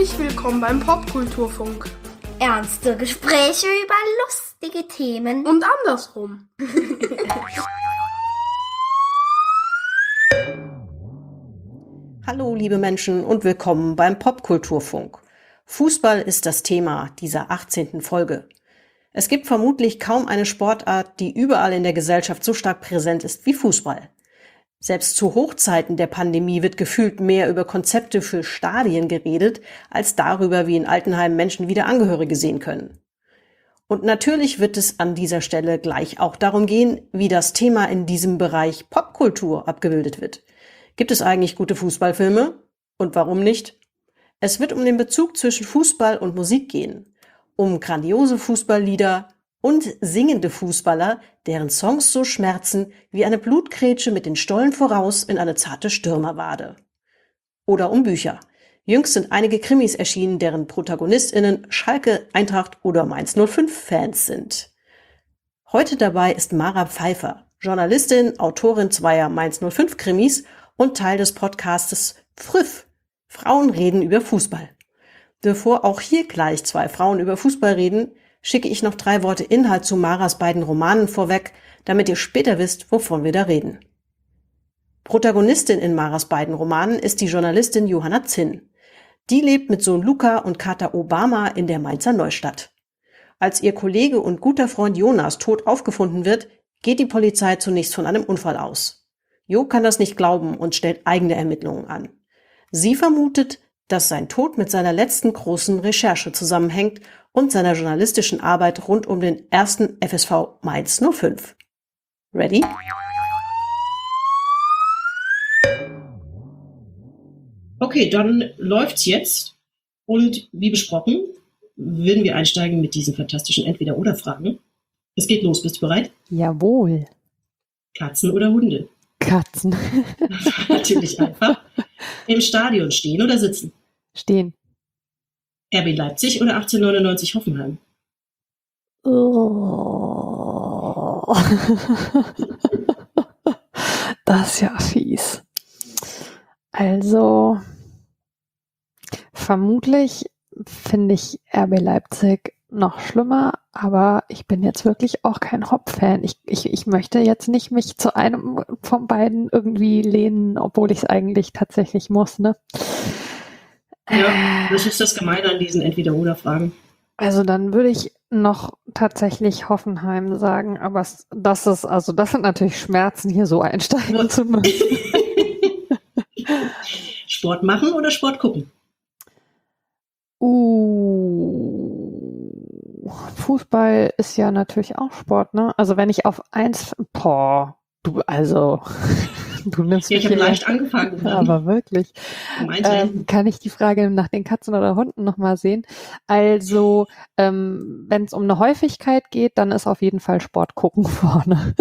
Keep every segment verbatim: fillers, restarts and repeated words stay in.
Herzlich willkommen beim Popkulturfunk. Ernste Gespräche über lustige Themen. Und andersrum. Hallo liebe Menschen und willkommen beim Popkulturfunk. Fußball ist das Thema dieser achtzehnten Folge. Es gibt vermutlich kaum eine Sportart, die überall in der Gesellschaft so stark präsent ist wie Fußball. Selbst zu Hochzeiten der Pandemie wird gefühlt mehr über Konzepte für Stadien geredet, als darüber, wie in Altenheimen Menschen wieder Angehörige sehen können. Und natürlich wird es an dieser Stelle gleich auch darum gehen, wie das Thema in diesem Bereich Popkultur abgebildet wird. Gibt es eigentlich gute Fußballfilme? Und warum nicht? Es wird um den Bezug zwischen Fußball und Musik gehen, um grandiose Fußballlieder und singende Fußballer, deren Songs so schmerzen wie eine Blutgrätsche mit den Stollen voraus in eine zarte Stürmerwade. Oder um Bücher. Jüngst sind einige Krimis erschienen, deren ProtagonistInnen Schalke, Eintracht oder Mainz null fünf Fans sind. Heute dabei ist Mara Pfeiffer, Journalistin, Autorin zweier Mainz null fünf Krimis und Teil des Podcastes Früff. Frauen reden über Fußball. Bevor auch hier gleich zwei Frauen über Fußball reden, schicke ich noch drei Worte Inhalt zu Maras beiden Romanen vorweg, damit ihr später wisst, wovon wir da reden. Protagonistin in Maras beiden Romanen ist die Journalistin Johanna Zinn. Die lebt mit Sohn Luca und Kater Obama in der Mainzer Neustadt. Als ihr Kollege und guter Freund Jonas tot aufgefunden wird, geht die Polizei zunächst von einem Unfall aus. Jo kann das nicht glauben und stellt eigene Ermittlungen an. Sie vermutet, dass sein Tod mit seiner letzten großen Recherche zusammenhängt und seiner journalistischen Arbeit rund um den ersten F S V Mainz null fünf. Ready? Okay, dann läuft's jetzt. Und wie besprochen, würden wir einsteigen mit diesen fantastischen Entweder-oder-Fragen. Es geht los. Bist du bereit? Jawohl. Katzen oder Hunde? Katzen. Das war natürlich einfach. Im Stadion stehen oder sitzen? Stehen. R B Leipzig oder achtzehnhundertneunundneunzig Hoffenheim? Oh. Das ist ja fies. Also, vermutlich finde ich R B Leipzig noch schlimmer, aber ich bin jetzt wirklich auch kein Hopp-Fan. Ich, ich, ich möchte jetzt nicht mich zu einem von beiden irgendwie lehnen, obwohl ich es eigentlich tatsächlich muss, ne? Ja, das ist das Gemeine an diesen Entweder-oder-Fragen. Also dann würde ich noch tatsächlich Hoffenheim sagen, aber das ist, also das sind natürlich Schmerzen, hier so einsteigen zu müssen. Sport machen oder Sport gucken? Uh, Fußball ist ja natürlich auch Sport, ne? Also wenn ich auf eins, boah, du, also, du nimmst ja, ich mich habe leicht angefangen. Aber wirklich. Ähm, kann ich die Frage nach den Katzen oder Hunden nochmal sehen? Also, ähm, wenn es um eine Häufigkeit geht, dann ist auf jeden Fall Sport gucken vorne.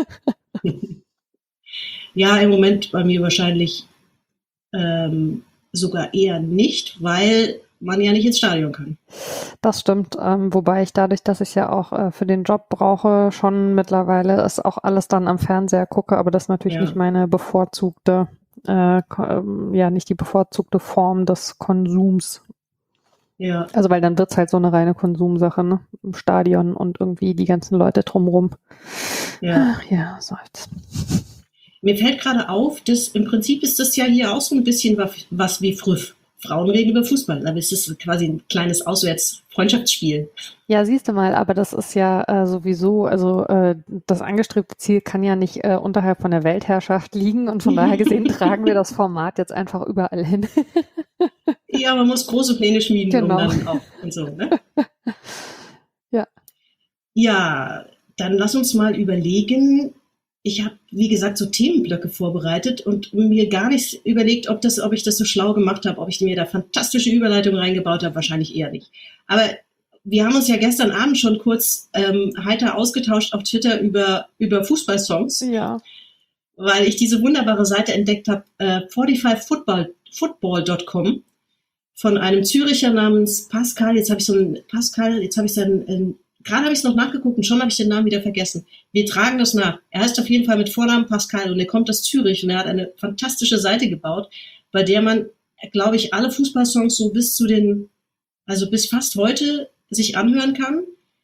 Ja, im Moment bei mir wahrscheinlich ähm, sogar eher nicht, weil man ja nicht ins Stadion kann. Das stimmt, ähm, wobei ich dadurch, dass ich ja auch äh, für den Job brauche, schon mittlerweile ist auch alles dann am Fernseher gucke, aber das ist natürlich ja. nicht meine bevorzugte, äh, ko- ja, nicht die bevorzugte Form des Konsums. Ja. Also weil dann wird's halt so eine reine Konsumsache, ne? Im Stadion und irgendwie die ganzen Leute drumrum. Ja, Ach, ja, so jetzt. Mir fällt gerade auf, dass im Prinzip ist das ja hier auch so ein bisschen was, was wie Früff. Frauen reden über Fußball, aber es ist quasi ein kleines Auswärts-Freundschaftsspiel. Ja, siehst du mal, aber das ist ja äh, sowieso, also äh, das angestrebte Ziel kann ja nicht äh, unterhalb von der Weltherrschaft liegen und von daher gesehen tragen wir das Format jetzt einfach überall hin. Ja, man muss große Pläne schmieden, genau. um dann auch und so, ne? Ja. Ja, dann lass uns mal überlegen. Ich habe, wie gesagt, so Themenblöcke vorbereitet und mir gar nicht überlegt, ob, das, ob ich das so schlau gemacht habe, ob ich mir da fantastische Überleitungen reingebaut habe. Wahrscheinlich eher nicht. Aber wir haben uns ja gestern Abend schon kurz ähm, heiter ausgetauscht auf Twitter über, über Fußballsongs. Ja. Weil ich diese wunderbare Seite entdeckt habe, äh, fünfundvierzig football punkt com von einem Züricher namens Pascal. Jetzt habe ich so einen Pascal, jetzt habe ich seinen ähm, Gerade habe ich es noch nachgeguckt und schon habe ich den Namen wieder vergessen. Wir tragen das nach. Er heißt auf jeden Fall mit Vornamen Pascal und er kommt aus Zürich und er hat eine fantastische Seite gebaut, bei der man, glaube ich, alle Fußballsongs so bis zu den also bis fast heute sich anhören kann.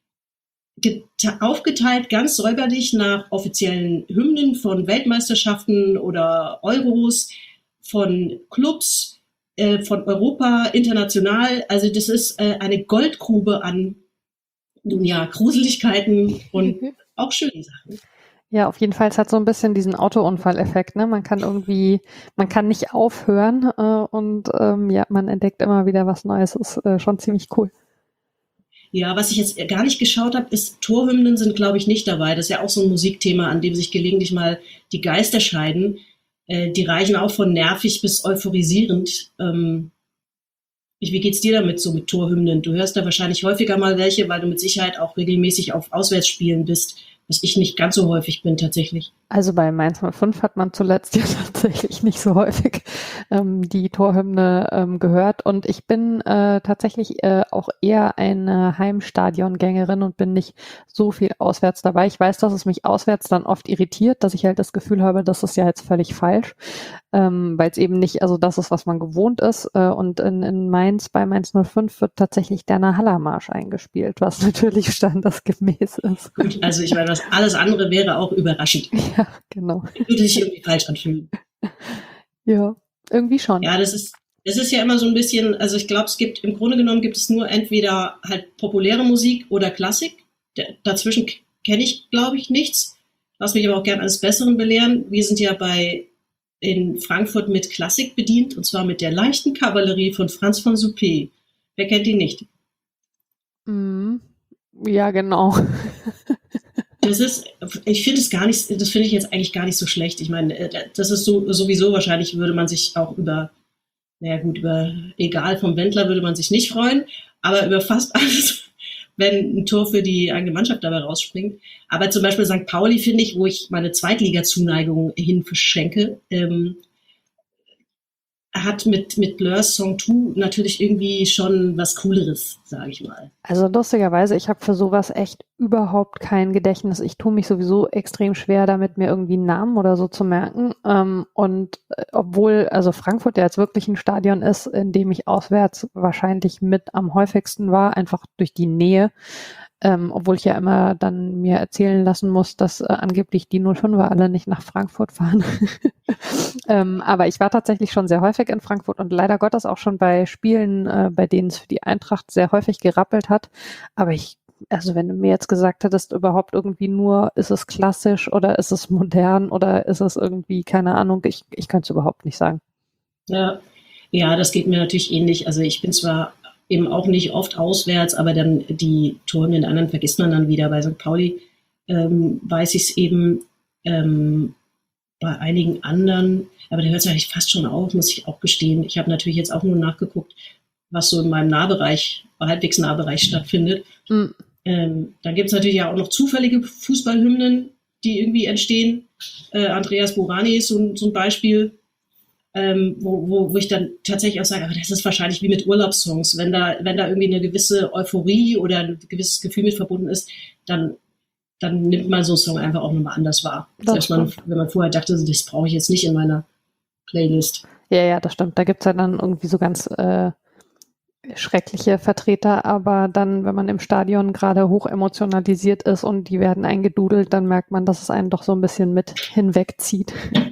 Gete- aufgeteilt ganz säuberlich nach offiziellen Hymnen von Weltmeisterschaften oder Euros, von Clubs, äh, von Europa, international. Also das ist äh, eine Goldgrube an, nun ja, Gruseligkeiten und auch schöne Sachen. Ja, auf jeden Fall. Es hat so ein bisschen diesen Autounfall-Effekt, ne? Man kann irgendwie, man kann nicht aufhören äh, und ähm, ja, man entdeckt immer wieder was Neues. Ist äh, schon ziemlich cool. Ja, was ich jetzt gar nicht geschaut habe, ist, Torhymnen sind, glaube ich, nicht dabei. Das ist ja auch so ein Musikthema, an dem sich gelegentlich mal die Geister scheiden. Äh, die reichen auch von nervig bis euphorisierend. Ähm, ich, wie geht's dir damit, so mit Torhymnen? Du hörst da wahrscheinlich häufiger mal welche, weil du mit Sicherheit auch regelmäßig auf Auswärtsspielen bist, was ich nicht ganz so häufig bin tatsächlich. Also bei Mainz null fünf hat man zuletzt ja tatsächlich nicht so häufig ähm, die Torhymne ähm, gehört und ich bin äh, tatsächlich äh, auch eher eine Heimstadiongängerin und bin nicht so viel auswärts dabei. Ich weiß, dass es mich auswärts dann oft irritiert, dass ich halt das Gefühl habe, das ist ja jetzt völlig falsch, ähm, weil es eben nicht, also das ist, was man gewohnt ist äh, und in, in Mainz, bei Mainz null fünf wird tatsächlich der Nahalla-Marsch eingespielt, was natürlich standesgemäß ist. Gut, also ich meine, das alles andere wäre auch überraschend. Ja, genau. Würde sich irgendwie falsch anfühlen. Ja, irgendwie schon. Ja, das ist, das ist ja immer so ein bisschen, also ich glaube, es gibt, im Grunde genommen gibt es nur entweder halt populäre Musik oder Klassik. D- dazwischen k- kenne ich, glaube ich, nichts. Lass mich aber auch gern eines Besseren belehren. Wir sind ja bei, in Frankfurt mit Klassik bedient, und zwar mit der leichten Kavallerie von Franz von Suppé. Wer kennt die nicht? Mhm. Ja, genau. Das ist, ich finde es gar nicht, das finde ich jetzt eigentlich gar nicht so schlecht. Ich meine, das ist so, sowieso wahrscheinlich würde man sich auch über, naja gut, über Egal vom Wendler würde man sich nicht freuen, aber über fast alles, wenn ein Tor für die eigene Mannschaft dabei rausspringt. Aber zum Beispiel Sankt Pauli finde ich, wo ich meine Zweitliga-Zuneigung hin verschenke, ähm, hat mit, mit Blurs Song zwei natürlich irgendwie schon was Cooleres, sage ich mal. Also lustigerweise, ich habe für sowas echt überhaupt kein Gedächtnis. Ich tue mich sowieso extrem schwer damit, mir irgendwie einen Namen oder so zu merken. Ähm, und äh, obwohl, also Frankfurt ja jetzt wirklich ein Stadion ist, in dem ich auswärts wahrscheinlich mit am häufigsten war, einfach durch die Nähe, ähm, obwohl ich ja immer dann mir erzählen lassen muss, dass äh, angeblich die null fünfer alle nicht nach Frankfurt fahren. ähm, aber ich war tatsächlich schon sehr häufig in Frankfurt und leider Gottes auch schon bei Spielen, äh, bei denen es für die Eintracht sehr häufig gerappelt hat. Aber ich, also wenn du mir jetzt gesagt hättest, überhaupt irgendwie nur, ist es klassisch oder ist es modern oder ist es irgendwie, keine Ahnung, ich, ich könnte es überhaupt nicht sagen. Ja. Ja, das geht mir natürlich ähnlich. Also ich bin zwar eben auch nicht oft auswärts, aber dann die Tore in den anderen vergisst man dann wieder. Bei Sankt Pauli ähm, weiß ich es eben, ähm, bei einigen anderen, aber der hört es eigentlich fast schon auf, muss ich auch gestehen. Ich habe natürlich jetzt auch nur nachgeguckt, was so in meinem Nahbereich, halbwegs Nahbereich stattfindet. Mhm. Ähm, dann gibt es natürlich ja auch noch zufällige Fußballhymnen, die irgendwie entstehen. Äh, Andreas Borani ist so, so ein Beispiel, ähm, wo, wo, wo ich dann tatsächlich auch sage, aber das ist wahrscheinlich wie mit Urlaubssongs. Wenn da, wenn da irgendwie eine gewisse Euphorie oder ein gewisses Gefühl mit verbunden ist, dann, dann nimmt man so einen Song einfach auch nochmal anders wahr. Selbst man, wenn man vorher dachte, das brauche ich jetzt nicht in meiner Playlist. Ja, ja, das stimmt. Da gibt's ja dann irgendwie so ganz äh, schreckliche Vertreter, aber dann, wenn man im Stadion gerade hoch emotionalisiert ist und die werden eingedudelt, dann merkt man, dass es einen doch so ein bisschen mit hinwegzieht.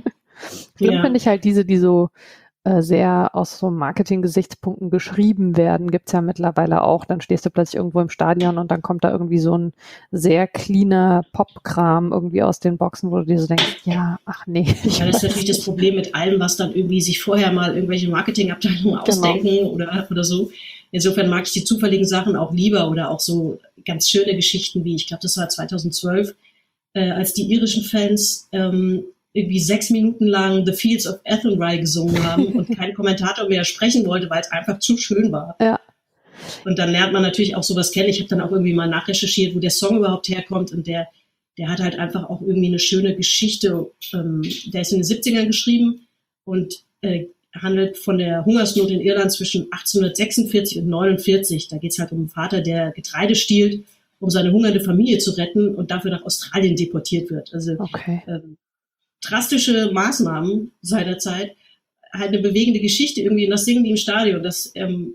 Schlimm Ja. finde ich halt diese, die so äh, sehr aus so Marketing-Gesichtspunkten geschrieben werden, gibt's ja mittlerweile auch. Dann stehst du plötzlich irgendwo im Stadion und dann kommt da irgendwie so ein sehr cleaner Pop-Kram irgendwie aus den Boxen, wo du dir so denkst, ja, ach nee. Ich Ja, das ist weiß natürlich das nicht. Problem mit allem, was dann irgendwie sich vorher mal irgendwelche Marketingabteilungen ausdenken oder, oder so. Insofern mag ich die zufälligen Sachen auch lieber oder auch so ganz schöne Geschichten wie, ich glaube, das war zweitausendzwölf, äh, als die irischen Fans ähm, irgendwie sechs Minuten lang The Fields of Athenry gesungen haben und kein Kommentator mehr sprechen wollte, weil es einfach zu schön war. Ja. Und dann lernt man natürlich auch sowas kennen. Ich habe dann auch irgendwie mal nachrecherchiert, wo der Song überhaupt herkommt und der, der hat halt einfach auch irgendwie eine schöne Geschichte. Ähm, der ist in den siebzigern geschrieben und äh, handelt von der Hungersnot in Irland zwischen achtzehnhundertsechsundvierzig und neunundvierzig. Da geht es halt um einen Vater, der Getreide stiehlt, um seine hungernde Familie zu retten und dafür nach Australien deportiert wird. Also Okay. ähm, drastische Maßnahmen seinerzeit, halt eine bewegende Geschichte irgendwie, und das singen die im Stadion. Das ähm,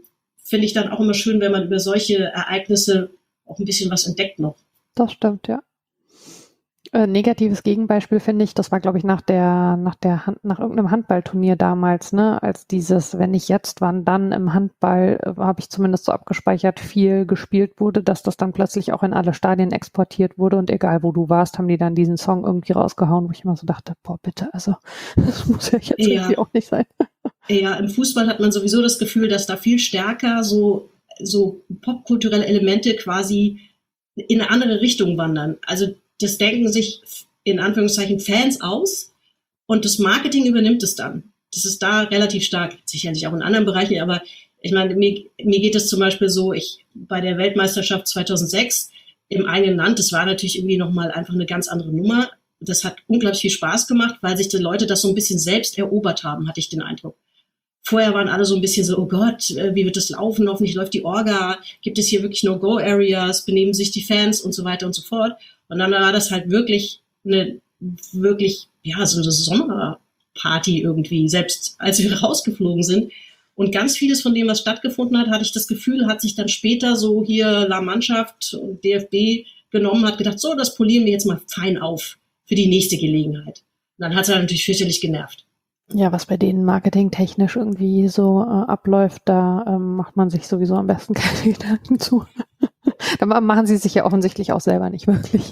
finde ich dann auch immer schön, wenn man über solche Ereignisse auch ein bisschen was entdeckt noch. Das stimmt, ja. Äh, negatives Gegenbeispiel finde ich, das war, glaube ich, nach der, nach der Hand, nach irgendeinem Handballturnier damals, ne, als dieses, wenn nicht jetzt, wann dann im Handball, äh, habe ich zumindest so abgespeichert, viel gespielt wurde, dass das dann plötzlich auch in alle Stadien exportiert wurde und egal wo du warst, haben die dann diesen Song irgendwie rausgehauen, wo ich immer so dachte, boah, bitte, also das muss ja jetzt ja. irgendwie auch nicht sein. Ja, im Fußball hat man sowieso das Gefühl, dass da viel stärker so, so popkulturelle Elemente quasi in eine andere Richtung wandern. Also das denken sich in Anführungszeichen Fans aus und das Marketing übernimmt es dann. Das ist da relativ stark, sicherlich auch in anderen Bereichen, aber ich meine, mir, mir geht es zum Beispiel so, ich bei der Weltmeisterschaft zweitausendsechs im eigenen Land, das war natürlich irgendwie nochmal einfach eine ganz andere Nummer. Das hat unglaublich viel Spaß gemacht, weil sich die Leute das so ein bisschen selbst erobert haben, hatte ich den Eindruck. Vorher waren alle so ein bisschen so, oh Gott, wie wird das laufen? Hoffentlich läuft die Orga. Gibt es hier wirklich No-Go-Areas? Benehmen sich die Fans und so weiter und so fort. Und dann war das halt wirklich eine, wirklich, ja, so eine Sommerparty irgendwie, selbst als wir rausgeflogen sind. Und ganz vieles von dem, was stattgefunden hat, hatte ich das Gefühl, hat sich dann später so hier La Mannschaft und D F B genommen, hat gedacht, so, das polieren wir jetzt mal fein auf für die nächste Gelegenheit. Und dann hat es natürlich fürchterlich genervt. Ja, was bei denen marketingtechnisch irgendwie so äh, abläuft, da ähm, macht man sich sowieso am besten keine Gedanken zu. Da machen sie sich ja offensichtlich auch selber nicht wirklich.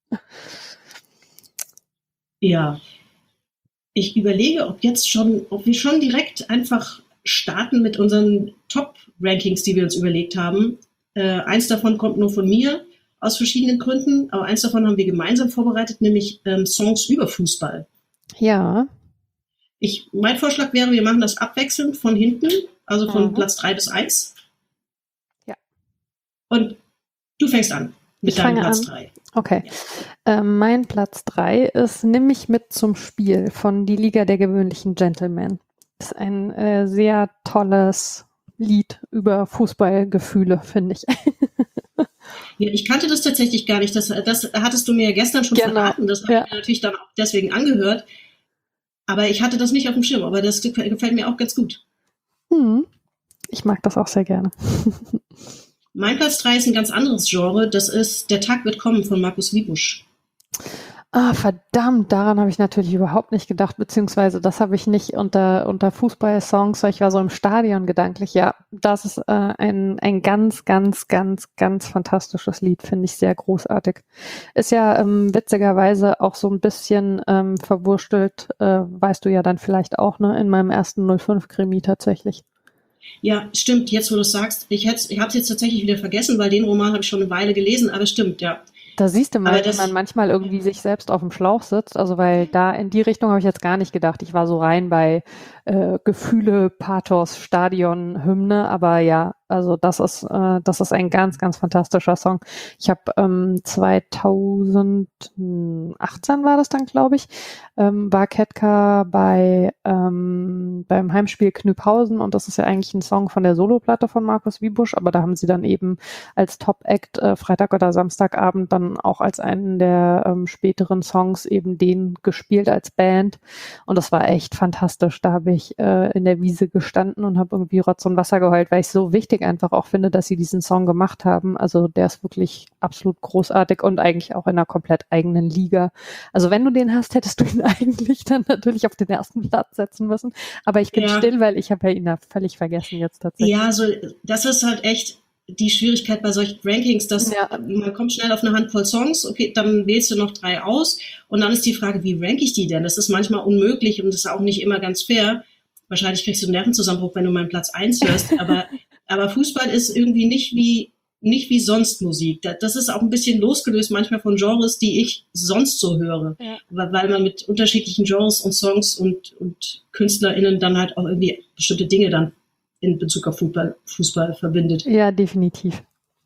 Ja, ich überlege, ob jetzt schon, ob wir schon direkt einfach starten mit unseren Top-Rankings, die wir uns überlegt haben. Äh, eins davon kommt nur von mir aus verschiedenen Gründen, aber eins davon haben wir gemeinsam vorbereitet, nämlich ähm, Songs über Fußball. Ja. Ich, mein Vorschlag wäre, wir machen das abwechselnd von hinten, also von mhm. Platz drei bis eins. Ja. Und du fängst an mit ich deinem fange Platz an. drei. Okay. Ja. Ähm, mein Platz drei ist Nimm mich mit zum Spiel von Die Liga der gewöhnlichen Gentlemen. Das ist ein äh, sehr tolles Lied über Fußballgefühle, finde ich. Ja, ich kannte das tatsächlich gar nicht. Das, das hattest du mir ja gestern schon genau. verraten. Das habe ja. ich mir natürlich dann auch deswegen angehört. Aber ich hatte das nicht auf dem Schirm, aber das gefällt mir auch ganz gut. Hm. Ich mag das auch sehr gerne. Mein Platz drei ist ein ganz anderes Genre. Das ist Der Tag wird kommen von Markus Wiebusch. Ah, verdammt, daran habe ich natürlich überhaupt nicht gedacht, beziehungsweise das habe ich nicht unter, unter Fußball-Songs, weil ich war so im Stadion gedanklich. Ja, das ist äh, ein, ein ganz, ganz, ganz, ganz fantastisches Lied, finde ich sehr großartig. Ist ja ähm, witzigerweise auch so ein bisschen ähm, verwurstelt, äh, weißt du ja dann vielleicht auch, ne, in meinem ersten null fünf Krimi tatsächlich. Ja, stimmt, jetzt wo du es sagst, ich, ich habe es jetzt tatsächlich wieder vergessen, weil den Roman habe ich schon eine Weile gelesen, aber stimmt, ja. Da siehst du mal, dass man manchmal irgendwie sich selbst auf dem Schlauch sitzt, also weil da in die Richtung habe ich jetzt gar nicht gedacht. Ich war so rein bei äh, Gefühle, Pathos, Stadion, Hymne, aber ja, also das ist äh, das ist ein ganz, ganz fantastischer Song. Ich habe ähm, zweitausendachtzehn war das dann, glaube ich, ähm, war Ketka bei ähm, beim Heimspiel Knüpphausen und das ist ja eigentlich ein Song von der Soloplatte von Markus Wiebusch, aber da haben sie dann eben als Top-Act äh, Freitag oder Samstagabend dann auch als einen der ähm, späteren Songs eben den gespielt als Band und das war echt fantastisch. Da habe ich äh, in der Wiese gestanden und habe irgendwie Rotz und Wasser geheult, weil ich es so wichtig einfach auch finde, dass sie diesen Song gemacht haben. Also der ist wirklich absolut großartig und eigentlich auch in einer komplett eigenen Liga. Also wenn du den hast, hättest du ihn eigentlich dann natürlich auf den ersten Platz setzen müssen. Aber ich bin ja. still, weil ich habe ja ihn da völlig vergessen jetzt tatsächlich. Ja, so das ist halt echt die Schwierigkeit bei solchen Rankings, dass ja. man kommt schnell auf eine Handvoll Songs, okay, dann wählst du noch drei aus und dann ist die Frage, wie ranke ich die denn? Das ist manchmal unmöglich und das ist auch nicht immer ganz fair. Wahrscheinlich kriegst du einen Nervenzusammenbruch, wenn du meinen Platz eins hörst, aber, aber Fußball ist irgendwie nicht wie, nicht wie sonst Musik. Das ist auch ein bisschen losgelöst manchmal von Genres, die ich sonst so höre, ja. weil man mit unterschiedlichen Genres und Songs und, und KünstlerInnen dann halt auch irgendwie bestimmte Dinge dann in Bezug auf Fußball, Fußball verbindet. Ja, definitiv.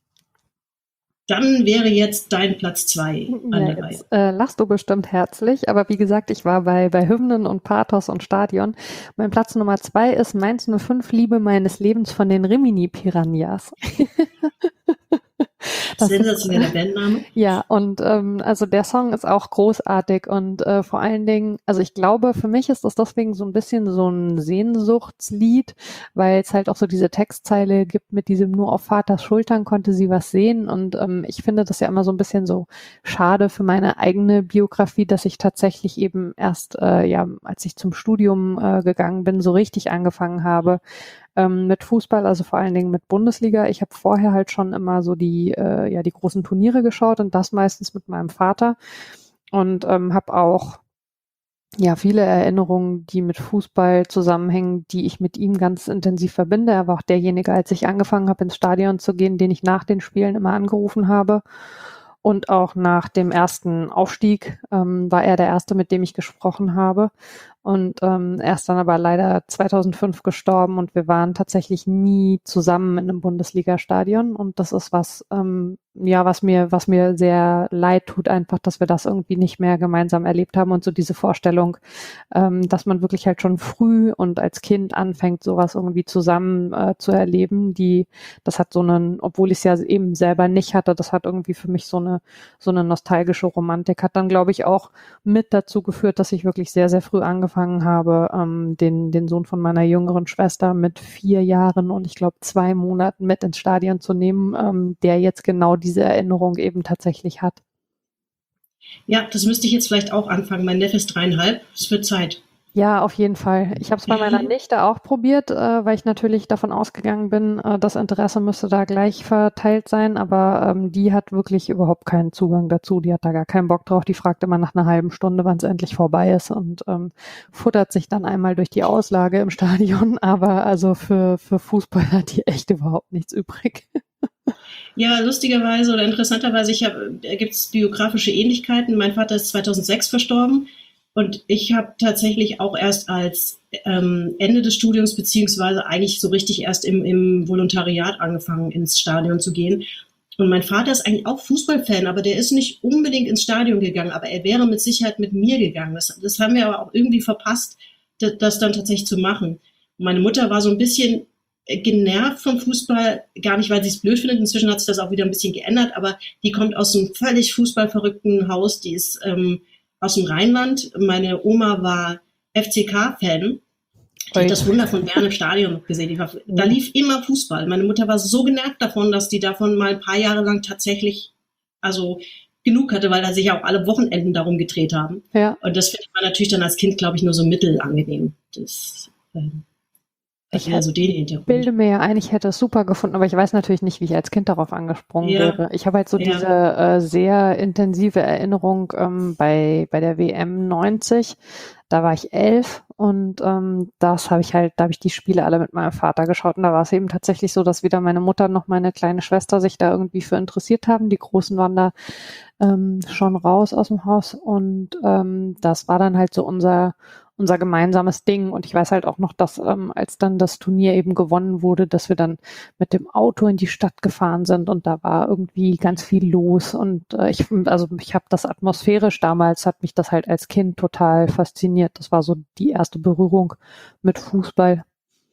Dann wäre jetzt dein Platz zwei an ja, der Reihe. Jetzt, äh, lachst du bestimmt herzlich, aber wie gesagt, ich war bei, bei Hymnen und Pathos und Stadion. Mein Platz Nummer zwei ist Mainz null fünf, Liebe meines Lebens von den Rimini Piranhas. Das sensationeller ist, Bandname. Ja, und ähm, also der Song ist auch großartig und äh, vor allen Dingen, also ich glaube, für mich ist das deswegen so ein bisschen so ein Sehnsuchtslied, weil es halt auch so diese Textzeile gibt mit diesem nur auf Vaters Schultern konnte sie was sehen und ähm, ich finde das ja immer so ein bisschen so schade für meine eigene Biografie, dass ich tatsächlich eben erst, äh, ja, als ich zum Studium äh, gegangen bin, so richtig angefangen habe, Ähm, mit Fußball, also vor allen Dingen mit Bundesliga. Ich habe vorher halt schon immer so die, äh, ja, die großen Turniere geschaut und das meistens mit meinem Vater und ähm, habe auch ja viele Erinnerungen, die mit Fußball zusammenhängen, die ich mit ihm ganz intensiv verbinde. Er war auch derjenige, als ich angefangen habe, ins Stadion zu gehen, den ich nach den Spielen immer angerufen habe. Und auch nach dem ersten Aufstieg ähm, war er der Erste, mit dem ich gesprochen habe. Und ähm, er ist dann aber leider zweitausendfünf gestorben und wir waren tatsächlich nie zusammen in einem Bundesliga-Stadion. Und das ist was, ähm, ja, was mir, was mir sehr leid tut, einfach, dass wir das irgendwie nicht mehr gemeinsam erlebt haben. Und so diese Vorstellung, ähm, dass man wirklich halt schon früh und als Kind anfängt, sowas irgendwie zusammen äh, zu erleben, die, das hat so einen, obwohl ich es ja eben selber nicht hatte, das hat irgendwie für mich so eine, so eine nostalgische Romantik, hat dann, glaube ich, auch mit dazu geführt, dass ich wirklich sehr, sehr früh angefangen habe, ähm, den, den Sohn von meiner jüngeren Schwester mit vier Jahren und ich glaube zwei Monaten mit ins Stadion zu nehmen, ähm, der jetzt genau diese Erinnerung eben tatsächlich hat. Ja, das müsste ich jetzt vielleicht auch anfangen. Mein Neffe ist dreieinhalb. Es wird Zeit. Ja, auf jeden Fall. Ich habe es bei meiner Nichte auch probiert, äh, weil ich natürlich davon ausgegangen bin, äh, das Interesse müsste da gleich verteilt sein, aber ähm, die hat wirklich überhaupt keinen Zugang dazu. Die hat da gar keinen Bock drauf. Die fragt immer nach einer halben Stunde, wann es endlich vorbei ist und ähm, futtert sich dann einmal durch die Auslage im Stadion. Aber also für, für Fußball hat die echt überhaupt nichts übrig. Ja, lustigerweise oder interessanterweise, ich habe, da gibt es biografische Ähnlichkeiten. Mein Vater ist zweitausendsechs verstorben. Und ich habe tatsächlich auch erst als ähm, Ende des Studiums beziehungsweise eigentlich so richtig erst im, im Volontariat angefangen, ins Stadion zu gehen. Und mein Vater ist eigentlich auch Fußballfan, aber der ist nicht unbedingt ins Stadion gegangen, aber er wäre mit Sicherheit mit mir gegangen. Das, das haben wir aber auch irgendwie verpasst, das, das dann tatsächlich zu machen. Und meine Mutter war so ein bisschen genervt vom Fußball, gar nicht, weil sie es blöd findet. Inzwischen hat sich das auch wieder ein bisschen geändert, aber die kommt aus einem völlig fußballverrückten Haus, die ist ähm, aus dem Rheinland. Meine Oma war F C K-Fan. Die hat das Wunder von Bern im Stadion gesehen. Die war, da lief immer Fußball. Meine Mutter war so genervt davon, dass die davon mal ein paar Jahre lang tatsächlich also genug hatte, weil da sich auch alle Wochenenden darum gedreht haben. Ja. Und das findet man natürlich dann als Kind, glaube ich, nur so mittelangenehm. Das ähm, Ich also den Hintergrund. bilde mir ja ein, ich hätte es super gefunden, aber ich weiß natürlich nicht, wie ich als Kind darauf angesprungen Ja. wäre. Ich habe halt so Ja. diese äh, sehr intensive Erinnerung ähm, bei bei der W M neunzig. Da war ich elf und ähm, das habe ich halt, da habe ich die Spiele alle mit meinem Vater geschaut und da war es eben tatsächlich so, dass weder meine Mutter noch meine kleine Schwester sich da irgendwie für interessiert haben. Die Großen waren da ähm, schon raus aus dem Haus und ähm, das war dann halt so unser unser gemeinsames Ding. Und ich weiß halt auch noch, dass ähm, als dann das Turnier eben gewonnen wurde, dass wir dann mit dem Auto in die Stadt gefahren sind und da war irgendwie ganz viel los. Und äh, ich, also ich habe das atmosphärisch damals, hat mich das halt als Kind total fasziniert. Das war so die erste Berührung mit Fußball.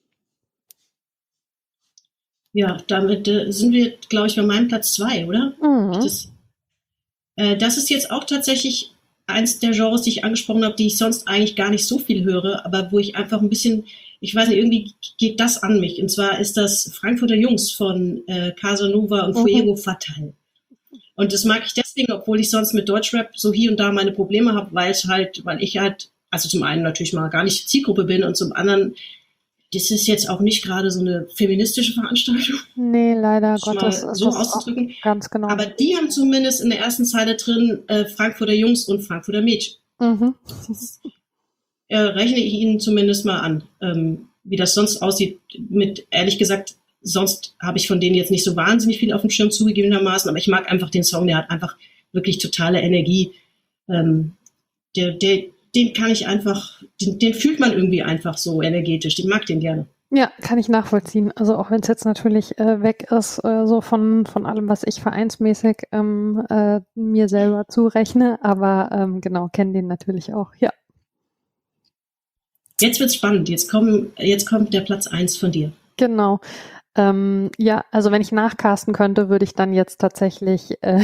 Ja, damit äh, sind wir, glaube ich, bei meinem Platz zwei, oder? Mhm. Das, äh, das ist jetzt auch tatsächlich eins der Genres, die ich angesprochen habe, die ich sonst eigentlich gar nicht so viel höre, aber wo ich einfach ein bisschen, ich weiß nicht, irgendwie geht das an mich. Und zwar ist das Frankfurter Jungs von äh, Casanova und Mhm. Fuego Fatal. Und das mag ich deswegen, obwohl ich sonst mit Deutschrap so hier und da meine Probleme habe, weil es halt, weil ich halt, also zum einen natürlich mal gar nicht Zielgruppe bin und zum anderen, das ist jetzt auch nicht gerade so eine feministische Veranstaltung. Nee, leider Das Gottes mal ist so das auch auszudrücken. ganz genau. Aber die haben zumindest in der ersten Zeile drin äh, Frankfurter Jungs und Frankfurter Mädchen. Mhm. Äh, rechne ich Ihnen zumindest mal an, ähm, wie das sonst aussieht. Mit, ehrlich gesagt, sonst habe ich von denen jetzt nicht so wahnsinnig viel auf dem Schirm zugegebenermaßen, aber ich mag einfach den Song, der hat einfach wirklich totale Energie. Ähm, der, der, den kann ich einfach, den, den fühlt man irgendwie einfach so energetisch. Ich mag den gerne. Ja, kann ich nachvollziehen. Also auch wenn es jetzt natürlich äh, weg ist, äh, so von, von allem, was ich vereinsmäßig ähm, äh, mir selber zurechne, aber ähm, genau, kenne den natürlich auch, ja. Jetzt wird's spannend. Jetzt, kommen, jetzt kommt der Platz eins von dir. Genau. Ähm, ja, also wenn ich nachcasten könnte, würde ich dann jetzt tatsächlich äh,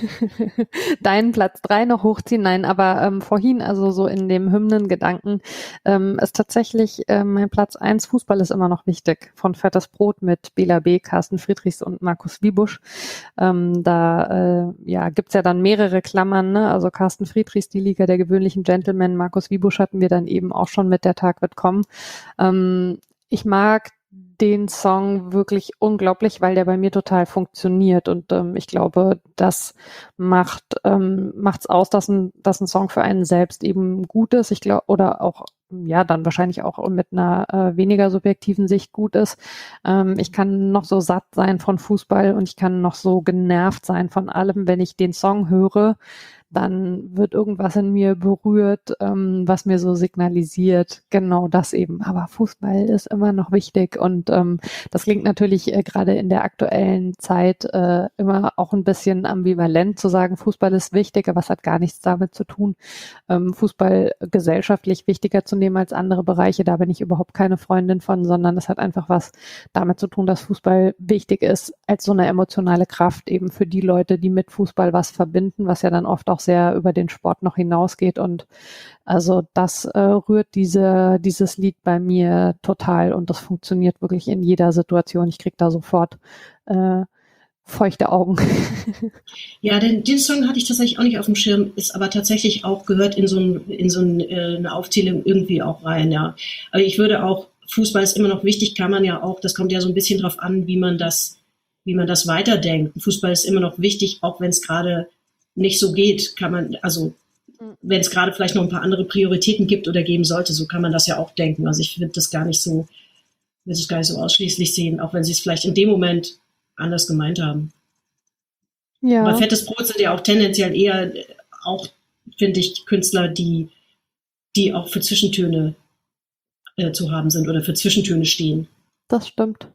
deinen Platz drei noch hochziehen. Nein, aber ähm, vorhin, also so in dem Hymnengedanken, ähm, ist tatsächlich äh, mein Platz eins, Fußball ist immer noch wichtig, von Fettes Brot mit Bela B., Carsten Friedrichs und Markus Wiebusch. Ähm, da äh, ja, gibt's ja dann mehrere Klammern, ne? Also Carsten Friedrichs, die Liga der gewöhnlichen Gentlemen, Markus Wiebusch hatten wir dann eben auch schon mit Der Tag wird kommen. Ähm, ich mag den Song wirklich unglaublich, weil der bei mir total funktioniert und ähm, ich glaube, das macht ähm, macht's aus, dass ein dass ein Song für einen selbst eben gut ist. Ich glaube, oder auch ja dann wahrscheinlich auch mit einer äh, weniger subjektiven Sicht gut ist. Ähm, ich kann noch so satt sein von Fußball und ich kann noch so genervt sein von allem, wenn ich den Song höre. Dann wird irgendwas in mir berührt, ähm, was mir so signalisiert, genau das eben. Aber Fußball ist immer noch wichtig und ähm, das klingt natürlich äh, gerade in der aktuellen Zeit äh, immer auch ein bisschen ambivalent zu sagen, Fußball ist wichtig, aber es hat gar nichts damit zu tun, ähm, Fußball gesellschaftlich wichtiger zu nehmen als andere Bereiche. Da bin ich überhaupt keine Freundin von, sondern es hat einfach was damit zu tun, dass Fußball wichtig ist als so eine emotionale Kraft eben für die Leute, die mit Fußball was verbinden, was ja dann oft auch sehr über den Sport noch hinausgeht und also das äh, rührt diese, dieses Lied bei mir total und das funktioniert wirklich in jeder Situation. Ich kriege da sofort äh, feuchte Augen. Ja, den, den Song hatte ich tatsächlich auch nicht auf dem Schirm, ist aber tatsächlich auch gehört in so, ein, in so ein, äh, eine Aufzählung irgendwie auch rein, ja. Aber ich würde auch, Fußball ist immer noch wichtig, kann man ja auch, das kommt ja so ein bisschen drauf an, wie man das, wie man das weiterdenkt. Fußball ist immer noch wichtig, auch wenn es gerade nicht so geht, kann man, also wenn es gerade vielleicht noch ein paar andere Prioritäten gibt oder geben sollte, so kann man das ja auch denken. Also ich finde das gar nicht so, will es gar nicht so ausschließlich sehen, auch wenn sie es vielleicht in dem Moment anders gemeint haben. Ja. Aber Fettes Brot sind ja auch tendenziell eher auch, finde ich, Künstler, die, die auch für Zwischentöne äh, zu haben sind oder für Zwischentöne stehen. Das stimmt.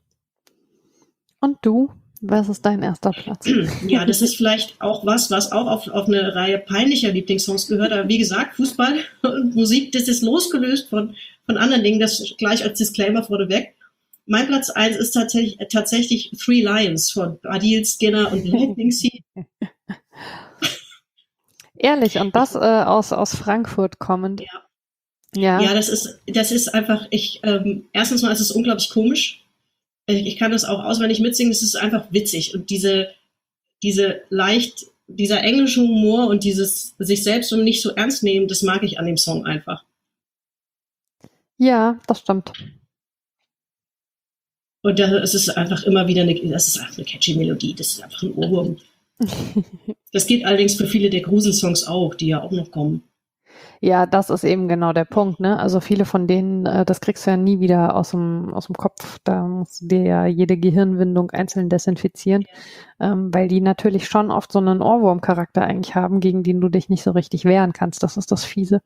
Und du? Was ist dein erster Platz? Ja, das ist vielleicht auch was, was auch auf, auf eine Reihe peinlicher Lieblingssongs gehört. Aber wie gesagt, Fußball und Musik, das ist losgelöst von, von anderen Dingen. Das gleich als Disclaimer vorneweg. Mein Platz eins ist tatsächlich, tatsächlich Three Lions von Adil, Skinner und Lightning Seed. Ehrlich, und das äh, aus, aus Frankfurt kommend. Ja. Ja. Ja, das ist, das ist einfach, ich, ähm, erstens mal ist es unglaublich komisch. Ich kann das auch auswendig mitsingen, es ist einfach witzig. Und diese, diese leicht, dieser englische Humor und dieses sich selbst und nicht so ernst nehmen, das mag ich an dem Song einfach. Ja, das stimmt. Und das ist einfach immer wieder eine, das ist einfach eine catchy Melodie, das ist einfach ein Ohrwurm. Das gilt allerdings für viele der Gruselsongs auch, die ja auch noch kommen. Ja, das ist eben genau der Punkt, ne? Also viele von denen, äh, das kriegst du ja nie wieder aus dem, aus dem Kopf. Da musst du dir ja jede Gehirnwindung einzeln desinfizieren, ja. ähm, weil die natürlich schon oft so einen Ohrwurmcharakter eigentlich haben, gegen den du dich nicht so richtig wehren kannst. Das ist das Fiese.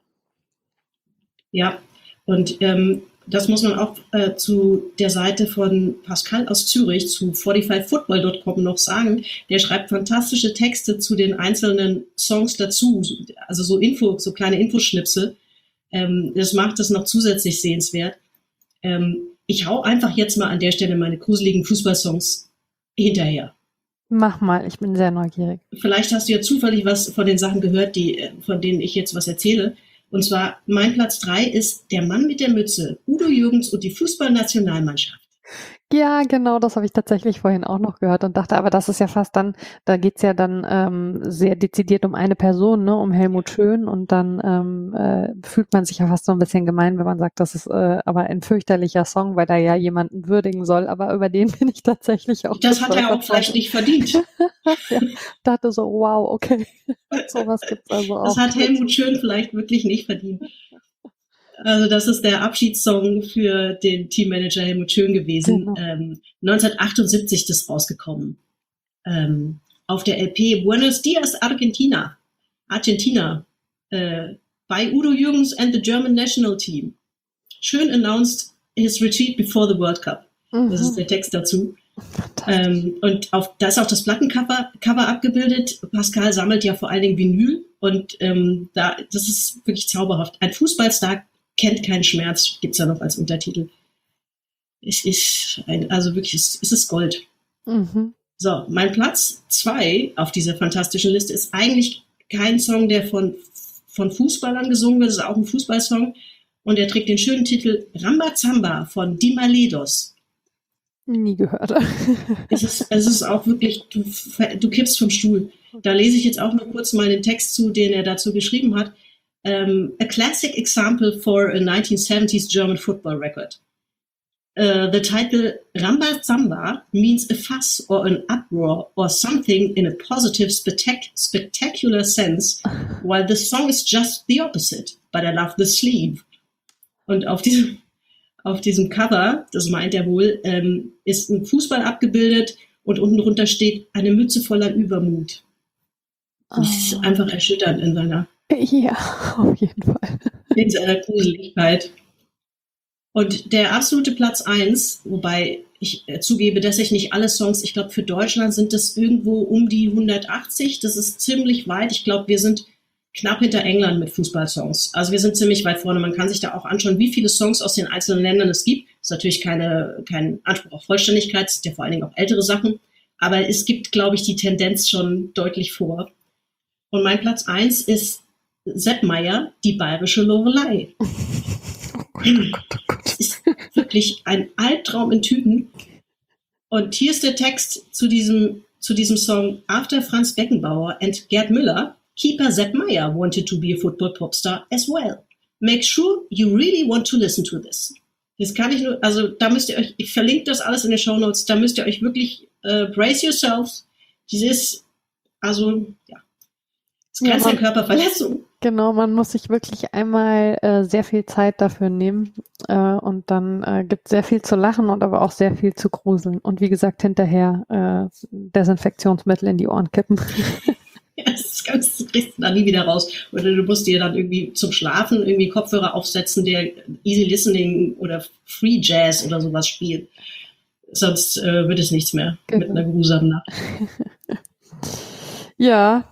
Ja, und ähm, das muss man auch äh, zu der Seite von Pascal aus Zürich, zu forty-five football dot com noch sagen. Der schreibt fantastische Texte zu den einzelnen Songs dazu, also so Info, so kleine Infoschnipsel. Ähm, das macht es noch zusätzlich sehenswert. Ähm, ich hau einfach jetzt mal an der Stelle meine gruseligen Fußballsongs hinterher. Mach mal, ich bin sehr neugierig. Vielleicht hast du ja zufällig was von den Sachen gehört, die, von denen ich jetzt was erzähle. Und zwar, mein Platz drei ist Der Mann mit der Mütze, Udo Jürgens und die Fußballnationalmannschaft. Ja, genau, das habe ich tatsächlich vorhin auch noch gehört und dachte, aber das ist ja fast dann, da geht's ja dann ähm, sehr dezidiert um eine Person, ne, um Helmut Schön und dann ähm, äh, fühlt man sich ja fast so ein bisschen gemein, wenn man sagt, das ist äh, aber ein fürchterlicher Song, weil er ja jemanden würdigen soll, aber über den bin ich tatsächlich auch. Das hat er auch vielleicht nicht verdient. Ja, dachte so, wow, okay, sowas gibt's also auch. Das hat Helmut Schön vielleicht wirklich nicht verdient. Also das ist der Abschiedssong für den Teammanager Helmut Schön gewesen. Genau. Ähm, neunzehnhundertachtundsiebzig das rausgekommen. Ähm, auf der L P Buenos Dias Argentina. Argentina. Äh, by Udo Jürgens and the German National Team. Schön announced his retreat before the World Cup. Mhm. Das ist der Text dazu. Ähm, und auf, da ist auch das Plattencover Cover abgebildet. Pascal sammelt ja vor allen Dingen Vinyl. Und ähm, da, das ist wirklich zauberhaft. Ein Fußballstar kennt keinen Schmerz, gibt's da noch als Untertitel. Es ist ein, also wirklich, es, es ist Gold. Mhm. So, mein Platz zwei auf dieser fantastischen Liste ist eigentlich kein Song, der von, von Fußballern gesungen wird, es ist auch ein Fußballsong und der trägt den schönen Titel Rambazamba von Dimaledos. Nie gehört. Es ist, es ist auch wirklich, du, du kippst vom Stuhl. Da lese ich jetzt auch nur kurz mal den Text zu, den er dazu geschrieben hat. Um, a classic example for a nineteen seventies German football record. Uh, the title Rambazamba means a fuss or an uproar or something in a positive, spectac- spectacular sense, while the song is just the opposite. But I love the sleeve. Und auf diesem, auf diesem Cover, das meint er wohl, ähm, ist ein Fußball abgebildet und unten drunter steht eine Mütze voller Übermut. Oh. Das ist einfach erschütternd in seiner, ja, auf jeden Fall. in seiner Gruseligkeit. Und der absolute Platz eins, wobei ich äh, zugebe, dass ich nicht alle Songs, ich glaube für Deutschland sind das irgendwo um die hundertachtzig, das ist ziemlich weit. Ich glaube, wir sind knapp hinter England mit Fußballsongs. Also wir sind ziemlich weit vorne. Man kann sich da auch anschauen, wie viele Songs aus den einzelnen Ländern es gibt. Das ist natürlich keine, kein Anspruch auf Vollständigkeit, es sind ja vor allen Dingen auch ältere Sachen. Aber es gibt, glaube ich, die Tendenz schon deutlich vor. Und mein Platz eins ist Sepp Maier, die bayerische Lorelei. Es ist wirklich ein Albtraum in Tüten. Und hier ist der Text zu diesem, zu diesem Song. After Franz Beckenbauer and Gerd Müller, keeper Sepp Maier wanted to be a football popstar as well. Make sure you really want to listen to this. Das kann ich nur, also da müsst ihr euch, ich verlinke das alles in den Shownotes, da müsst ihr euch wirklich äh, brace yourselves. Dieses, also, ja, das grenzt an Körperverletzung. Genau, man muss sich wirklich einmal äh, sehr viel Zeit dafür nehmen äh, und dann äh, gibt es sehr viel zu lachen und aber auch sehr viel zu gruseln. Und wie gesagt, hinterher äh, Desinfektionsmittel in die Ohren kippen. Ja, das ist ganz, das kriegst du dann nie wieder raus. Oder du musst dir dann irgendwie zum Schlafen irgendwie Kopfhörer aufsetzen, der Easy Listening oder Free Jazz oder sowas spielt. Sonst äh, wird es nichts mehr genau. Mit einer grusamen Nacht. Ja.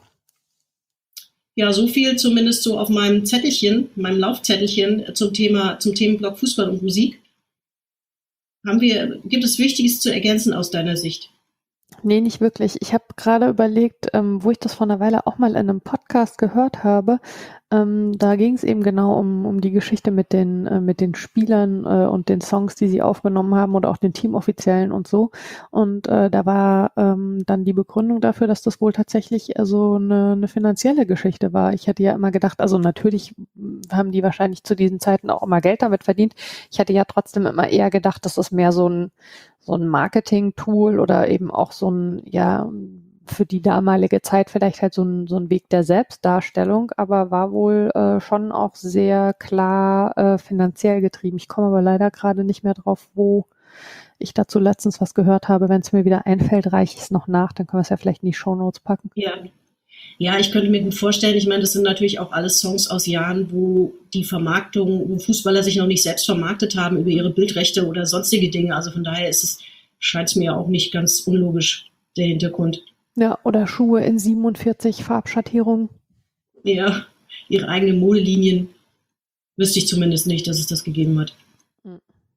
Ja, so viel zumindest so auf meinem Zettelchen, meinem Laufzettelchen zum Thema, zum Themenblock Fußball und Musik. Haben wir, gibt es Wichtiges zu ergänzen aus deiner Sicht? Nee, nicht wirklich. Ich habe gerade überlegt, ähm, wo ich das vor einer Weile auch mal in einem Podcast gehört habe. Ähm, da ging es eben genau um, um die Geschichte mit den, äh, mit den Spielern äh, und den Songs, die sie aufgenommen haben oder auch den Teamoffiziellen und so. Und äh, da war ähm, dann die Begründung dafür, dass das wohl tatsächlich äh, so eine, eine finanzielle Geschichte war. Ich hätte ja immer gedacht, also natürlich haben die wahrscheinlich zu diesen Zeiten auch immer Geld damit verdient. Ich hätte ja trotzdem immer eher gedacht, das ist mehr so ein so ein Marketing-Tool oder eben auch so ein, ja, für die damalige Zeit vielleicht halt so ein, so ein Weg der Selbstdarstellung, aber war wohl äh, schon auch sehr klar äh, finanziell getrieben. Ich komme aber leider gerade nicht mehr drauf, wo ich dazu letztens was gehört habe. Wenn es mir wieder einfällt, reiche ich es noch nach, dann können wir es ja vielleicht in die Shownotes packen. Ja. Ja, ich könnte mir gut vorstellen, ich meine, das sind natürlich auch alles Songs aus Jahren, wo die Vermarktung, wo Fußballer sich noch nicht selbst vermarktet haben über ihre Bildrechte oder sonstige Dinge. Also von daher ist es, scheint es mir auch nicht ganz unlogisch, der Hintergrund. Ja, oder Schuhe in siebenundvierzig Farbschattierungen. Ja, ihre eigenen Modelinien wüsste ich zumindest nicht, dass es das gegeben hat. Hm.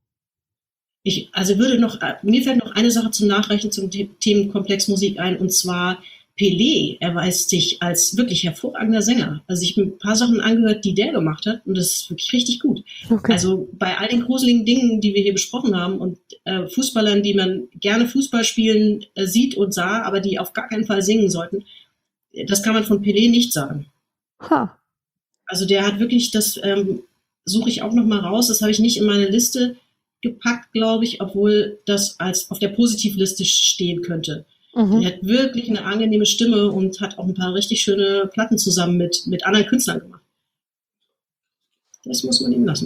Ich, also würde noch, mir fällt noch eine Sache zum Nachreichen zum Themenkomplex Musik ein, und zwar Pelé erweist sich als wirklich hervorragender Sänger. Also ich habe ein paar Sachen angehört, die der gemacht hat, und das ist wirklich richtig gut. Okay. Also bei all den gruseligen Dingen, die wir hier besprochen haben, und äh, Fußballern, die man gerne Fußball spielen äh, sieht und sah, aber die auf gar keinen Fall singen sollten, das kann man von Pelé nicht sagen. Ha. Also der hat wirklich, das ähm, suche ich auch noch mal raus, das habe ich nicht in meine Liste gepackt, glaube ich, obwohl das als auf der Positivliste stehen könnte. Mhm. Er hat wirklich eine angenehme Stimme und hat auch ein paar richtig schöne Platten zusammen mit, mit anderen Künstlern gemacht. Das muss man ihm lassen.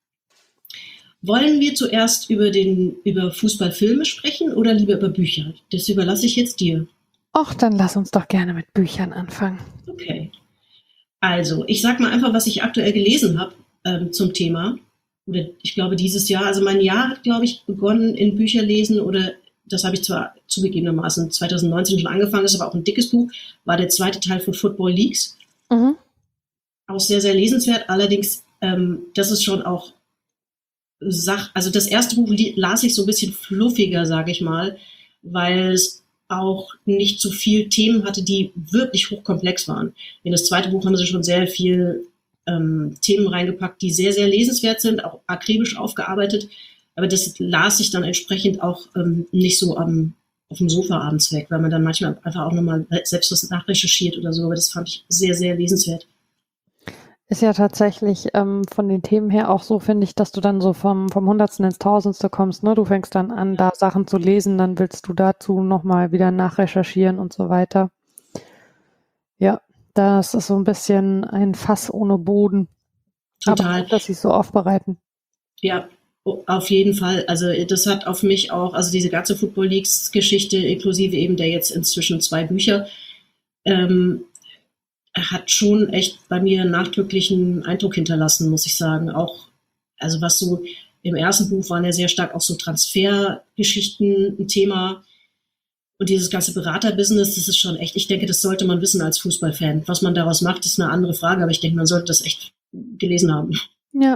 Wollen wir zuerst über, den, über Fußballfilme sprechen oder lieber über Bücher? Das überlasse ich jetzt dir. Ach, dann lass uns doch gerne mit Büchern anfangen. Okay. Also, ich sag mal einfach, was ich aktuell gelesen habe ähm, zum Thema. Oder ich glaube dieses Jahr, also mein Jahr hat, glaube ich, begonnen in Bücherlesen, oder das habe ich zwar zugegebenermaßen zwanzig neunzehn schon angefangen, ist aber auch ein dickes Buch, war der zweite Teil von Football Leagues. Mhm. Auch sehr, sehr lesenswert. Allerdings, ähm, das ist schon auch Sach, also das erste Buch las ich so ein bisschen fluffiger, sage ich mal, weil es auch nicht so viel Themen hatte, die wirklich hochkomplex waren. In das zweite Buch haben sie schon sehr viel ähm, Themen reingepackt, die sehr, sehr lesenswert sind, auch akribisch aufgearbeitet. Aber das las ich dann entsprechend auch ähm, nicht so am, auf dem Sofa abends weg, weil man dann manchmal einfach auch nochmal selbst was nachrecherchiert oder so. Aber das fand ich sehr, sehr lesenswert. Ist ja tatsächlich ähm, von den Themen her auch so, finde ich, dass du dann so vom, vom Hundertsten ins Tausendste kommst, ne? Du fängst dann an, da Sachen zu lesen, dann willst du dazu nochmal wieder nachrecherchieren und so weiter. Ja, das ist so ein bisschen ein Fass ohne Boden. Total. Aber dass sie es so aufbereiten. Ja, auf jeden Fall. Also das hat auf mich auch, also diese ganze Football Leagues Geschichte, inklusive eben der jetzt inzwischen zwei Bücher, ähm, hat schon echt bei mir einen nachdrücklichen Eindruck hinterlassen, muss ich sagen. Auch, also was so im ersten Buch waren ja sehr stark auch so Transfergeschichten ein Thema. Und dieses ganze Beraterbusiness, das ist schon echt, ich denke, das sollte man wissen als Fußballfan. Was man daraus macht, ist eine andere Frage, aber ich denke, man sollte das echt gelesen haben. Ja.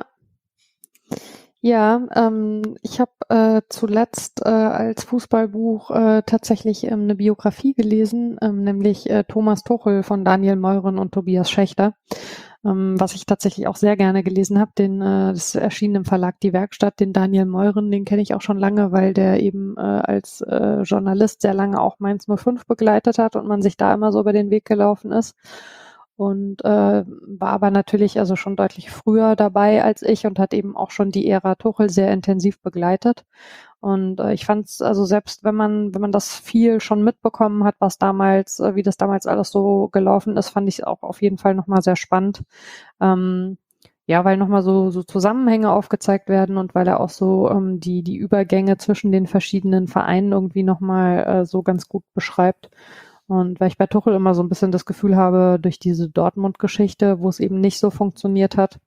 Ja, ähm, ich habe äh, zuletzt äh, als Fußballbuch äh, tatsächlich ähm, eine Biografie gelesen, ähm, nämlich äh, Thomas Tuchel von Daniel Meuren und Tobias Schächter, ähm, was ich tatsächlich auch sehr gerne gelesen habe. Den, äh, das erschien im Verlag Die Werkstatt. Den Daniel Meuren, den kenne ich auch schon lange, weil der eben äh, als äh, Journalist sehr lange auch Mainz null fünf begleitet hat und man sich da immer so über den Weg gelaufen ist. Und äh, war aber natürlich also schon deutlich früher dabei als ich und hat eben auch schon die Ära Tuchel sehr intensiv begleitet. Und äh, ich fand es, also selbst wenn man, wenn man das viel schon mitbekommen hat, was damals, äh, wie das damals alles so gelaufen ist, fand ich es auch auf jeden Fall nochmal sehr spannend. Ähm, ja, weil nochmal so, so Zusammenhänge aufgezeigt werden und weil er auch so ähm, die, die Übergänge zwischen den verschiedenen Vereinen irgendwie nochmal äh, so ganz gut beschreibt. Und weil ich bei Tuchel immer so ein bisschen das Gefühl habe, durch diese Dortmund-Geschichte, wo es eben nicht so funktioniert hat,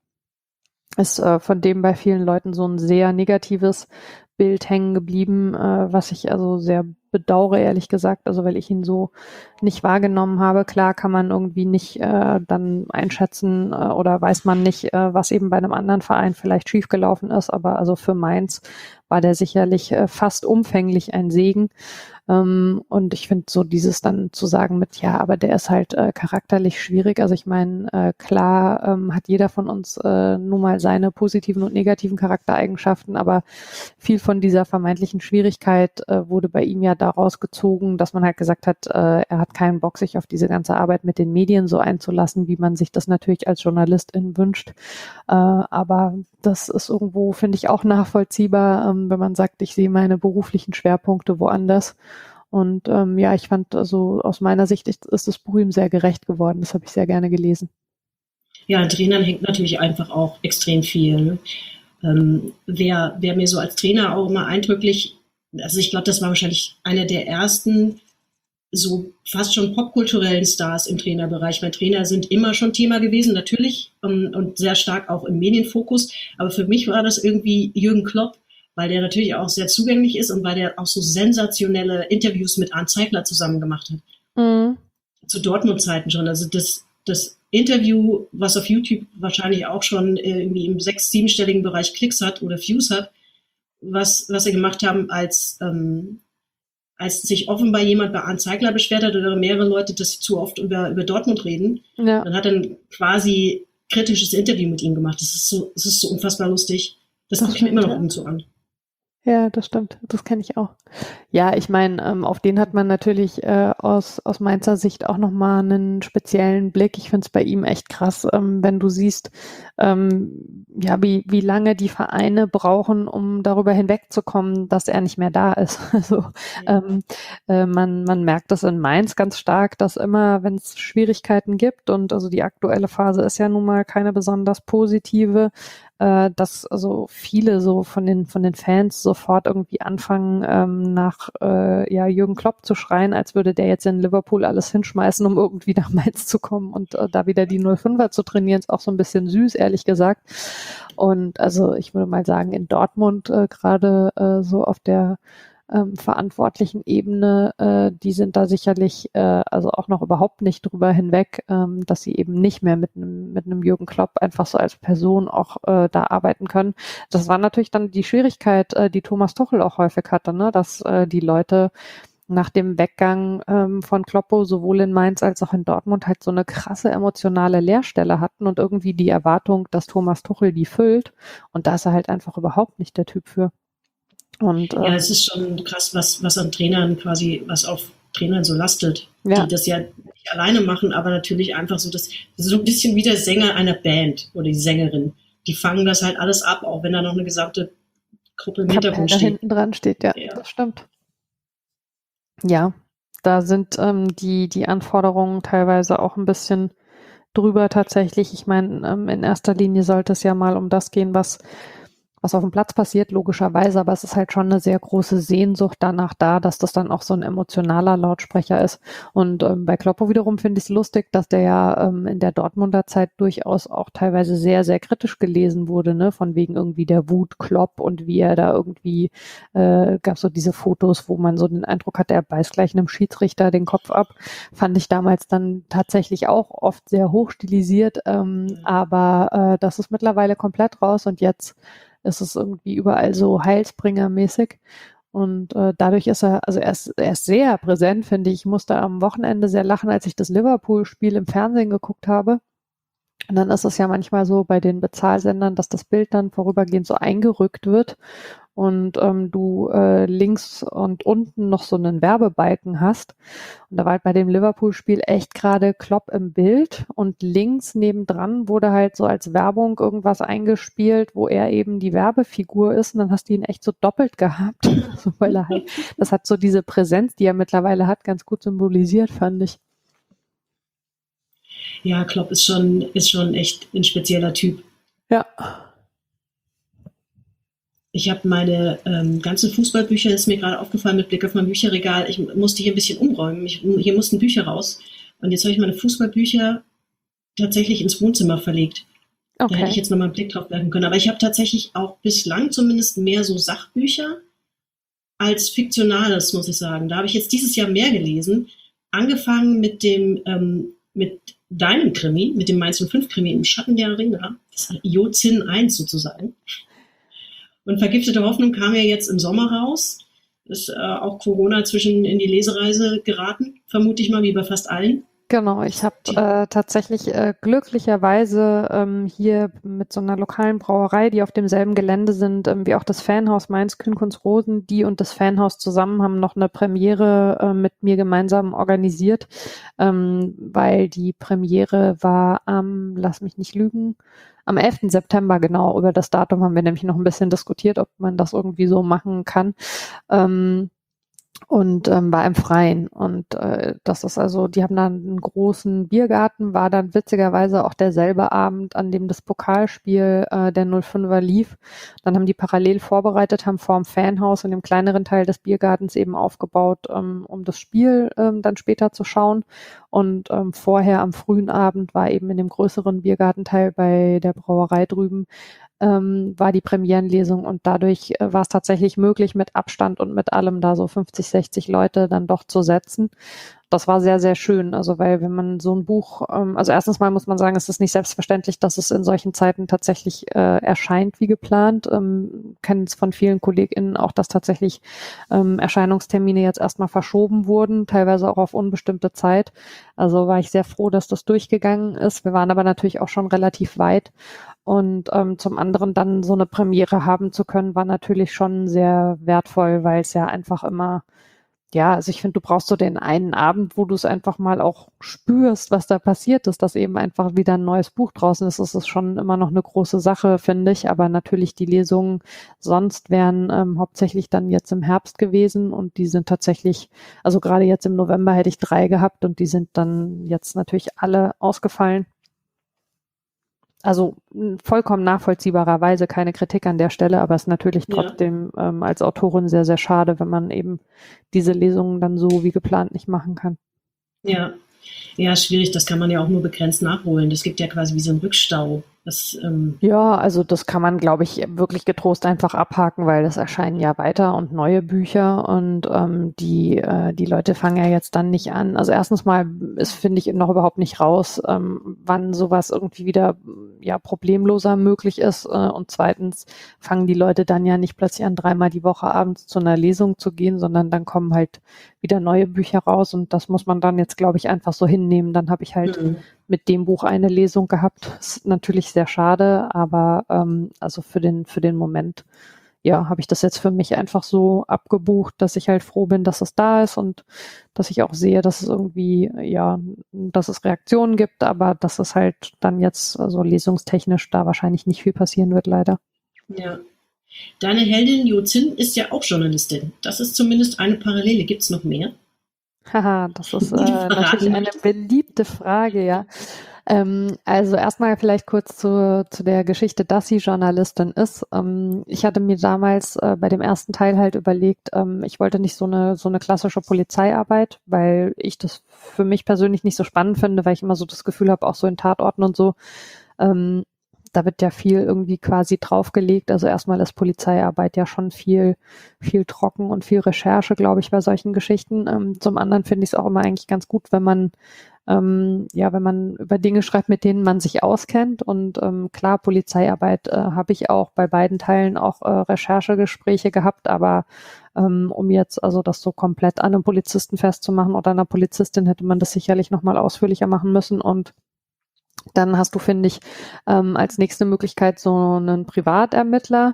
ist äh, von dem bei vielen Leuten so ein sehr negatives Bild hängen geblieben, äh, was ich also sehr bedauere, ehrlich gesagt, also weil ich ihn so nicht wahrgenommen habe. Klar kann man irgendwie nicht äh, dann einschätzen äh, oder weiß man nicht, äh, was eben bei einem anderen Verein vielleicht schiefgelaufen ist, aber also für Mainz war der sicherlich äh, fast umfänglich ein Segen. Ähm, und ich finde so dieses dann zu sagen mit, ja, aber der ist halt äh, charakterlich schwierig. Also ich meine, äh, klar ähm, hat jeder von uns äh, nun mal seine positiven und negativen Charaktereigenschaften, aber viel von dieser vermeintlichen Schwierigkeit äh, wurde bei ihm ja daraus gezogen, dass man halt gesagt hat, äh, er hat keinen Bock, sich auf diese ganze Arbeit mit den Medien so einzulassen, wie man sich das natürlich als Journalistin wünscht. Äh, aber das ist irgendwo, finde ich, auch nachvollziehbar, ähm, wenn man sagt, ich sehe meine beruflichen Schwerpunkte woanders. Und ähm, ja, ich fand also aus meiner Sicht ist, ist das Buch ihm sehr gerecht geworden. Das habe ich sehr gerne gelesen. Ja, an Trainern hängt natürlich einfach auch extrem viel. Ne? Ähm, wer, wer mir so als Trainer auch immer eindrücklich, also ich glaube, das war wahrscheinlich einer der ersten so fast schon popkulturellen Stars im Trainerbereich, weil Trainer sind immer schon Thema gewesen, natürlich, um, und sehr stark auch im Medienfokus. Aber für mich war das irgendwie Jürgen Klopp, weil der natürlich auch sehr zugänglich ist und weil der auch so sensationelle Interviews mit Arndt Zeigler zusammen gemacht hat. Mhm. Zu Dortmund-Zeiten schon. Also das, das Interview, was auf YouTube wahrscheinlich auch schon irgendwie im sechs-, siebenstelligen Bereich Klicks hat oder Views hat, was, was sie gemacht haben, als, ähm, als sich offenbar jemand bei Arndt Zeigler beschwert hat oder mehrere Leute, dass sie zu oft über, über Dortmund reden. Ja. Dann hat er ein quasi kritisches Interview mit ihm gemacht. Das ist so, das ist so unfassbar lustig. Das, das gucke ich mir immer noch ab und zu an. Ja, das stimmt. Das kenne ich auch. Ja, ich meine, ähm, auf den hat man natürlich äh, aus, aus Mainzer Sicht auch nochmal einen speziellen Blick. Ich finde es bei ihm echt krass, ähm, wenn du siehst, ähm, ja, wie, wie lange die Vereine brauchen, um darüber hinwegzukommen, dass er nicht mehr da ist. Also ja. ähm, äh, man, man merkt das in Mainz ganz stark, dass immer, wenn es Schwierigkeiten gibt, und also die aktuelle Phase ist ja nun mal keine besonders positive, äh, dass also viele so von den von den Fans sofort irgendwie anfangen, ähm, nach äh, ja Jürgen Klopp zu schreien, als würde der jetzt in Liverpool alles hinschmeißen, um irgendwie nach Mainz zu kommen und äh, da wieder die null fünfer zu trainieren, ist auch so ein bisschen süß, ehrlich gesagt. Und also ich würde mal sagen, in Dortmund äh, gerade äh, so auf der ähm, verantwortlichen Ebene, äh, die sind da sicherlich äh, also auch noch überhaupt nicht drüber hinweg, ähm, dass sie eben nicht mehr mit einem mit einem Jürgen Klopp einfach so als Person auch äh, da arbeiten können. Das war natürlich dann die Schwierigkeit, äh, die Thomas Tuchel auch häufig hatte, ne? Dass äh, die Leute nach dem Weggang ähm, von Kloppo sowohl in Mainz als auch in Dortmund halt so eine krasse emotionale Leerstelle hatten und irgendwie die Erwartung, dass Thomas Tuchel die füllt. Und da ist er halt einfach überhaupt nicht der Typ für. Und, ja, ähm, es ist schon krass, was, was an Trainern quasi, was auf Trainern so lastet, ja. die das ja nicht alleine machen, aber natürlich einfach so, das, das ist so ein bisschen wie der Sänger einer Band oder die Sängerin. Die fangen das halt alles ab, auch wenn da noch eine gesamte Gruppe im Hintergrund da steht. hinten dran steht, ja, ja. Das stimmt. Ja, da sind ähm, die, die Anforderungen teilweise auch ein bisschen drüber tatsächlich. Ich meine, ähm, in erster Linie sollte es ja mal um das gehen, was, was auf dem Platz passiert, logischerweise, aber es ist halt schon eine sehr große Sehnsucht danach da, dass das dann auch so ein emotionaler Lautsprecher ist. Und ähm, bei Kloppo wiederum finde ich es lustig, dass der ja ähm, in der Dortmunder Zeit durchaus auch teilweise sehr, sehr kritisch gelesen wurde, ne, von wegen irgendwie der Wut Klopp und wie er da irgendwie, äh, gab so diese Fotos, wo man so den Eindruck hat, er beißt gleich einem Schiedsrichter den Kopf ab. Fand ich damals dann tatsächlich auch oft sehr hoch stilisiert, ähm, aber äh, das ist mittlerweile komplett raus und jetzt ist es irgendwie überall so Heilsbringermäßig und äh, dadurch ist er, also er ist, er ist sehr präsent, finde ich. Ich musste am Wochenende sehr lachen, als ich das Liverpool-Spiel im Fernsehen geguckt habe. Und dann ist es ja manchmal so bei den Bezahlsendern, dass das Bild dann vorübergehend so eingerückt wird und ähm, du äh, links und unten noch so einen Werbebalken hast. Und da war halt bei dem Liverpool-Spiel echt gerade Klopp im Bild und links nebendran wurde halt so als Werbung irgendwas eingespielt, wo er eben die Werbefigur ist und dann hast du ihn echt so doppelt gehabt, so, weil er halt, das hat so diese Präsenz, die er mittlerweile hat, ganz gut symbolisiert, fand ich. Ja, Klopp ist schon, ist schon echt ein spezieller Typ. Ja. Ich habe meine ähm, ganzen Fußballbücher, das ist mir gerade aufgefallen mit Blick auf mein Bücherregal, ich musste hier ein bisschen umräumen. Ich, hier mussten Bücher raus. Und jetzt habe ich meine Fußballbücher tatsächlich ins Wohnzimmer verlegt. Okay. Da hätte ich jetzt nochmal einen Blick drauf werfen können. Aber ich habe tatsächlich auch bislang zumindest mehr so Sachbücher als Fiktionales, muss ich sagen. Da habe ich jetzt dieses Jahr mehr gelesen. Angefangen mit dem, ähm, mit deinem Krimi, mit dem Mainz null fünf Krimi im Schatten der Ringer. Das ist Iozin eins sozusagen. Und Vergiftete Hoffnung kam ja jetzt im Sommer raus. Ist äh, auch Corona zwischen in die Lesereise geraten, vermute ich mal, wie bei fast allen. Genau, ich habe äh, tatsächlich äh, glücklicherweise ähm, hier mit so einer lokalen Brauerei, die auf demselben Gelände sind, ähm, wie auch das Fanhaus Mainz-Kühn-Kunz-Rosen, die und das Fanhaus zusammen haben noch eine Premiere äh, mit mir gemeinsam organisiert, ähm, weil die Premiere war am, lass mich nicht lügen, am elften September, genau, über das Datum haben wir nämlich noch ein bisschen diskutiert, ob man das irgendwie so machen kann. Ähm, und ähm, war im Freien und äh, das ist also, die haben dann einen großen Biergarten, war dann witzigerweise auch derselbe Abend, an dem das Pokalspiel äh, der null fünfer lief. Dann haben die parallel vorbereitet, haben vor dem Fanhaus in dem kleineren Teil des Biergartens eben aufgebaut, ähm, um das Spiel ähm, dann später zu schauen und ähm, vorher am frühen Abend war eben in dem größeren Biergartenteil bei der Brauerei drüben Ähm, war die Premierenlesung und dadurch äh, war es tatsächlich möglich, mit Abstand und mit allem da so fünfzig, sechzig Leute dann doch zu setzen. Das war sehr, sehr schön. Also weil wenn man so ein Buch, ähm, also erstens mal muss man sagen, es ist nicht selbstverständlich, dass es in solchen Zeiten tatsächlich äh, erscheint wie geplant. Ähm, kennen es von vielen KollegInnen auch, dass tatsächlich ähm, Erscheinungstermine jetzt erstmal verschoben wurden, teilweise auch auf unbestimmte Zeit. Also war ich sehr froh, dass das durchgegangen ist. Wir waren aber natürlich auch schon relativ weit. Und ähm, zum anderen dann so eine Premiere haben zu können, war natürlich schon sehr wertvoll, weil es ja einfach immer, ja, also ich finde, du brauchst so den einen Abend, wo du es einfach mal auch spürst, was da passiert ist, dass eben einfach wieder ein neues Buch draußen ist. Das ist schon immer noch eine große Sache, finde ich. Aber natürlich die Lesungen sonst wären ähm, hauptsächlich dann jetzt im Herbst gewesen und die sind tatsächlich, also gerade jetzt im November hätte ich drei gehabt und die sind dann jetzt natürlich alle ausgefallen. Also vollkommen nachvollziehbarerweise keine Kritik an der Stelle, aber es ist natürlich trotzdem ja. ähm, als Autorin sehr, sehr schade, wenn man eben diese Lesungen dann so wie geplant nicht machen kann. Ja, ja, schwierig, das kann man ja auch nur begrenzt nachholen. Das gibt ja quasi wie so einen Rückstau Das, ähm Ja, also das kann man, glaube ich, wirklich getrost einfach abhaken, weil das erscheinen ja weiter und neue Bücher und ähm, die äh, die Leute fangen ja jetzt dann nicht an. Also erstens mal ist, finde ich, noch überhaupt nicht raus, ähm, wann sowas irgendwie wieder ja problemloser möglich ist äh, und zweitens fangen die Leute dann ja nicht plötzlich an, dreimal die Woche abends zu einer Lesung zu gehen, sondern dann kommen halt wieder neue Bücher raus und das muss man dann jetzt, glaube ich, einfach so hinnehmen. Dann habe ich halt mhm. mit dem Buch eine Lesung gehabt. Ist natürlich sehr schade, aber ähm, also für den für den Moment, ja, habe ich das jetzt für mich einfach so abgebucht, dass ich halt froh bin, dass es da ist und dass ich auch sehe, dass es irgendwie, ja, dass es Reaktionen gibt, aber dass es halt dann jetzt also lesungstechnisch da wahrscheinlich nicht viel passieren wird, leider. Ja. Deine Heldin Jo Zinn ist ja auch Journalistin. Das ist zumindest eine Parallele. Gibt es noch mehr? Haha, das ist äh, natürlich eine beliebte Frage, ja. Ähm, also erstmal vielleicht kurz zu, zu der Geschichte, dass sie Journalistin ist. Ähm, ich hatte mir damals äh, bei dem ersten Teil halt überlegt, ähm, ich wollte nicht so eine so eine klassische Polizeiarbeit, weil ich das für mich persönlich nicht so spannend finde, weil ich immer so das Gefühl habe, auch so in Tatorten und so, ähm, da wird ja viel irgendwie quasi draufgelegt. Also erstmal ist Polizeiarbeit ja schon viel, viel trocken und viel Recherche, glaube ich, bei solchen Geschichten. Ähm, zum anderen finde ich es auch immer eigentlich ganz gut, wenn man, ähm, ja, wenn man über Dinge schreibt, mit denen man sich auskennt. Und ähm, klar, Polizeiarbeit äh, habe ich auch bei beiden Teilen auch äh, Recherchegespräche gehabt, aber ähm, um jetzt also das so komplett an einem Polizisten festzumachen oder einer Polizistin, hätte man das sicherlich nochmal ausführlicher machen müssen und dann hast du, finde ich, ähm, als nächste Möglichkeit so einen Privatermittler,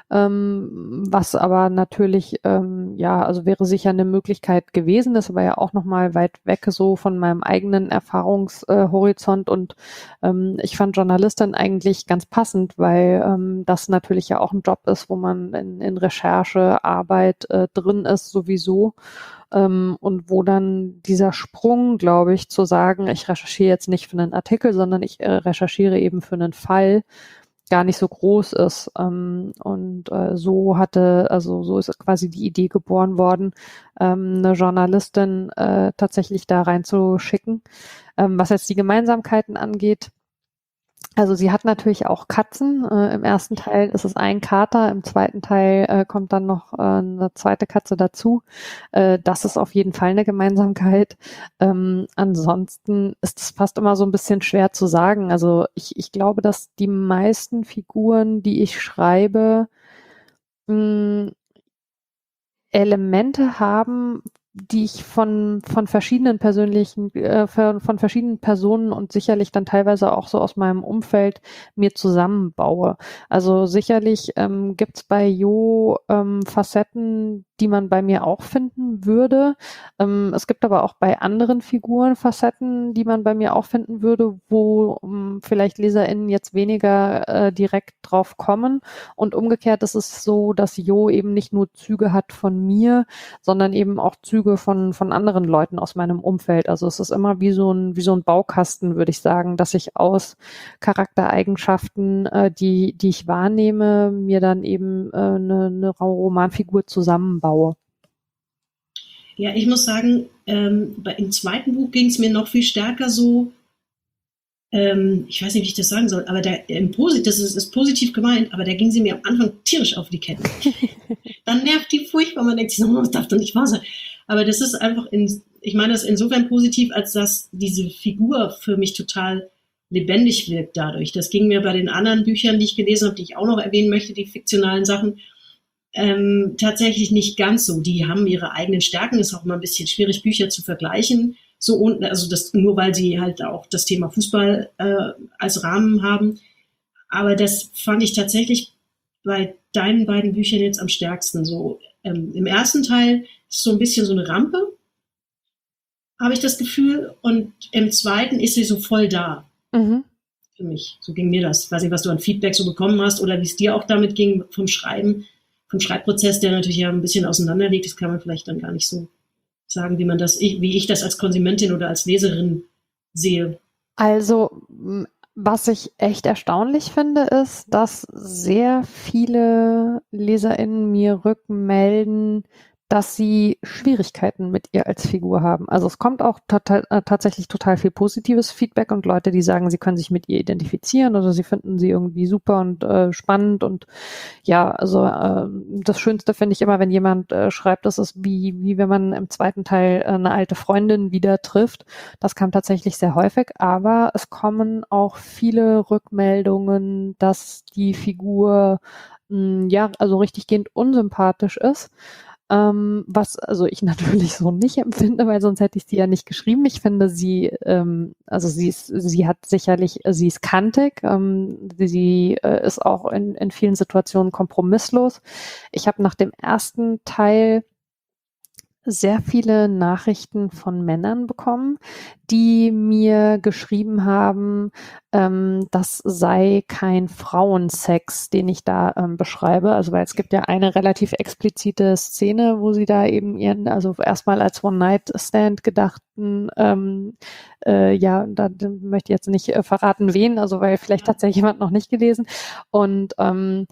ähm, was aber natürlich, ähm, ja, also wäre sicher eine Möglichkeit gewesen, ist aber ja auch nochmal weit weg so von meinem eigenen Erfahrungshorizont äh, und ähm, ich fand Journalistin eigentlich ganz passend, weil ähm, das natürlich ja auch ein Job ist, wo man in, in Recherche, Arbeit äh, drin ist sowieso. Ähm, und wo dann dieser Sprung, glaube ich, zu sagen, ich recherchiere jetzt nicht für einen Artikel, sondern ich äh, recherchiere eben für einen Fall, gar nicht so groß ist. Ähm, und äh, so hatte, also so ist quasi die Idee geboren worden, ähm, eine Journalistin äh, tatsächlich da reinzuschicken. Ähm, was jetzt die Gemeinsamkeiten angeht, also sie hat natürlich auch Katzen. Äh, im ersten Teil ist es ein Kater, im zweiten Teil äh, kommt dann noch äh, eine zweite Katze dazu. Äh, das ist auf jeden Fall eine Gemeinsamkeit. Ähm, ansonsten ist es fast immer so ein bisschen schwer zu sagen. Also ich, ich glaube, dass die meisten Figuren, die ich schreibe, mh, Elemente haben, die ich von von verschiedenen persönlichen, äh, von, von verschiedenen Personen und sicherlich dann teilweise auch so aus meinem Umfeld mir zusammenbaue. Also sicherlich ähm, gibt es bei Jo ähm, Facetten, die man bei mir auch finden würde. Ähm, es gibt aber auch bei anderen Figuren Facetten, die man bei mir auch finden würde, wo ähm, vielleicht LeserInnen jetzt weniger äh, direkt drauf kommen. Und umgekehrt ist es so, dass Jo eben nicht nur Züge hat von mir, sondern eben auch Züge von, von anderen Leuten aus meinem Umfeld. Also es ist immer wie so ein, wie so ein Baukasten, würde ich sagen, dass ich aus Charaktereigenschaften, äh, die, die ich wahrnehme, mir dann eben äh, eine, eine Romanfigur zusammenbaue. Ja, ich muss sagen, ähm, bei, im zweiten Buch ging es mir noch viel stärker so, ähm, ich weiß nicht, wie ich das sagen soll, aber der, im Posit- das ist, ist positiv gemeint, aber da ging sie mir am Anfang tierisch auf die Ketten. Dann nervt die furchtbar, man denkt sich, oh, das darf doch nicht wahr sein. Aber das ist einfach, in, ich meine das insofern positiv, als dass diese Figur für mich total lebendig wirkt dadurch. Das ging mir bei den anderen Büchern, die ich gelesen habe, die ich auch noch erwähnen möchte, die fiktionalen Sachen, ähm, tatsächlich nicht ganz so. Die haben ihre eigenen Stärken, ist auch immer ein bisschen schwierig, Bücher zu vergleichen. So unten, also das nur weil sie halt auch das Thema Fußball äh, als Rahmen haben. Aber das fand ich tatsächlich bei deinen beiden Büchern jetzt am stärksten. So ähm, im ersten Teil ist so ein bisschen so eine Rampe, habe ich das Gefühl, und im zweiten ist sie so voll da. Mhm. Für mich. So ging mir das. Ich weiß nicht, was du an Feedback so bekommen hast oder wie es dir auch damit ging vom Schreiben, vom Schreibprozess, der natürlich ja ein bisschen auseinander liegt. Das kann man vielleicht dann gar nicht so sagen, wie man das, wie ich das als Konsumentin oder als Leserin sehe. Also, was ich echt erstaunlich finde, ist, dass sehr viele LeserInnen mir rückmelden, dass sie Schwierigkeiten mit ihr als Figur haben. Also es kommt auch total, äh, tatsächlich total viel positives Feedback und Leute, die sagen, sie können sich mit ihr identifizieren oder sie finden sie irgendwie super und äh, spannend und ja, also äh, das Schönste finde ich immer, wenn jemand äh, schreibt, das ist wie, wie wenn man im zweiten Teil äh, eine alte Freundin wieder trifft. Das kam tatsächlich sehr häufig, aber es kommen auch viele Rückmeldungen, dass die Figur mh, ja, also richtiggehend unsympathisch ist. Ähm, was also ich natürlich so nicht empfinde, weil sonst hätte ich sie ja nicht geschrieben. Ich finde sie, ähm, also sie ist, sie hat sicherlich, sie ist kantig, ähm, sie äh, ist auch in, in vielen Situationen kompromisslos. Ich habe nach dem ersten Teil sehr viele Nachrichten von Männern bekommen, die mir geschrieben haben, ähm, das sei kein Frauensex, den ich da ähm, beschreibe. Also weil es gibt ja eine relativ explizite Szene, wo sie da eben ihren, also erstmal als One-Night-Stand gedachten, ähm, äh, ja, da möchte ich jetzt nicht äh, verraten, wen, also weil vielleicht hat es ja jemand noch nicht gelesen. Und ähm,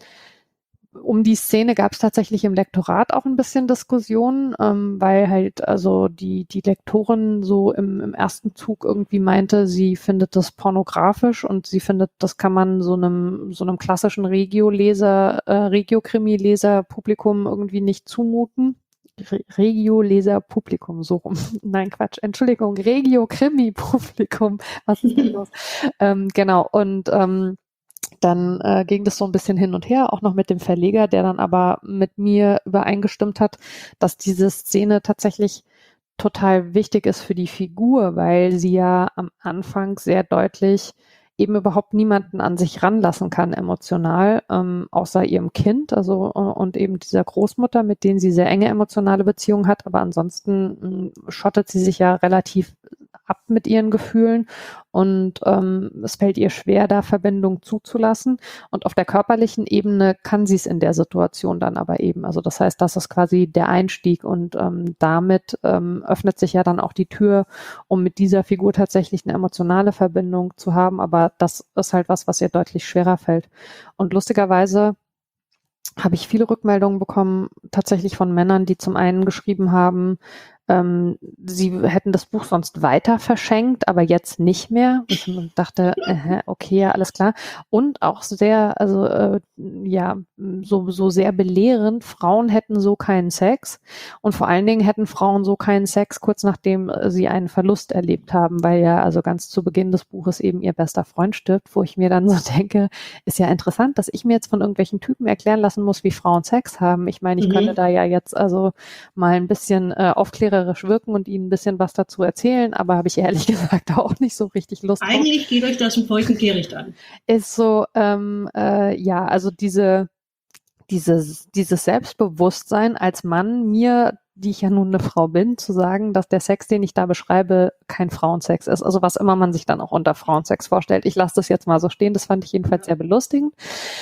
um die Szene gab es tatsächlich im Lektorat auch ein bisschen Diskussion, ähm, weil halt also die die Lektorin so im, im ersten Zug irgendwie meinte, sie findet das pornografisch und sie findet, das kann man so einem so einem klassischen Regio-Leser, äh, Regio-Krimi-Leser-Publikum irgendwie nicht zumuten. Re- Regio-Leser-Publikum, so rum. Nein, Quatsch, Entschuldigung, Regio-Krimi-Publikum. Was ist denn los? ähm, genau, und ähm, dann äh, ging das so ein bisschen hin und her, auch noch mit dem Verleger, der dann aber mit mir übereingestimmt hat, dass diese Szene tatsächlich total wichtig ist für die Figur, weil sie ja am Anfang sehr deutlich eben überhaupt niemanden an sich ranlassen kann emotional, ähm, außer ihrem Kind, also und eben dieser Großmutter, mit denen sie sehr enge emotionale Beziehungen hat, aber ansonsten mh, schottet sie sich ja relativ ab mit ihren Gefühlen und ähm, es fällt ihr schwer, da Verbindung zuzulassen und auf der körperlichen Ebene kann sie es in der Situation dann aber eben, also das heißt, das ist quasi der Einstieg und ähm, damit ähm, öffnet sich ja dann auch die Tür, um mit dieser Figur tatsächlich eine emotionale Verbindung zu haben, aber das ist halt was, was ihr deutlich schwerer fällt und lustigerweise habe ich viele Rückmeldungen bekommen, tatsächlich von Männern, die zum einen geschrieben haben, ähm, sie hätten das Buch sonst weiter verschenkt, aber jetzt nicht mehr. Ich dachte, äh, okay, ja, alles klar. Und auch sehr, also äh, ja, so, so sehr belehrend, Frauen hätten so keinen Sex und vor allen Dingen hätten Frauen so keinen Sex, kurz nachdem sie einen Verlust erlebt haben, weil ja also ganz zu Beginn des Buches eben ihr bester Freund stirbt, wo ich mir dann so denke, ist ja interessant, dass ich mir jetzt von irgendwelchen Typen erklären lassen muss, wie Frauen Sex haben. Ich meine, ich mhm. könnte da ja jetzt also mal ein bisschen äh, aufklärerisch wirken und ihnen ein bisschen was dazu erzählen, aber habe ich ehrlich gesagt auch nicht so richtig Lust drauf. Eigentlich geht euch das im feuchten Kehricht an. Ist so, ähm, äh, ja, also diese, dieses, dieses Selbstbewusstsein als Mann, mir, die ich ja nun eine Frau bin, zu sagen, dass der Sex, den ich da beschreibe, kein Frauensex ist. Also was immer man sich dann auch unter Frauensex vorstellt. Ich lasse das jetzt mal so stehen. Das fand ich jedenfalls sehr belustigend.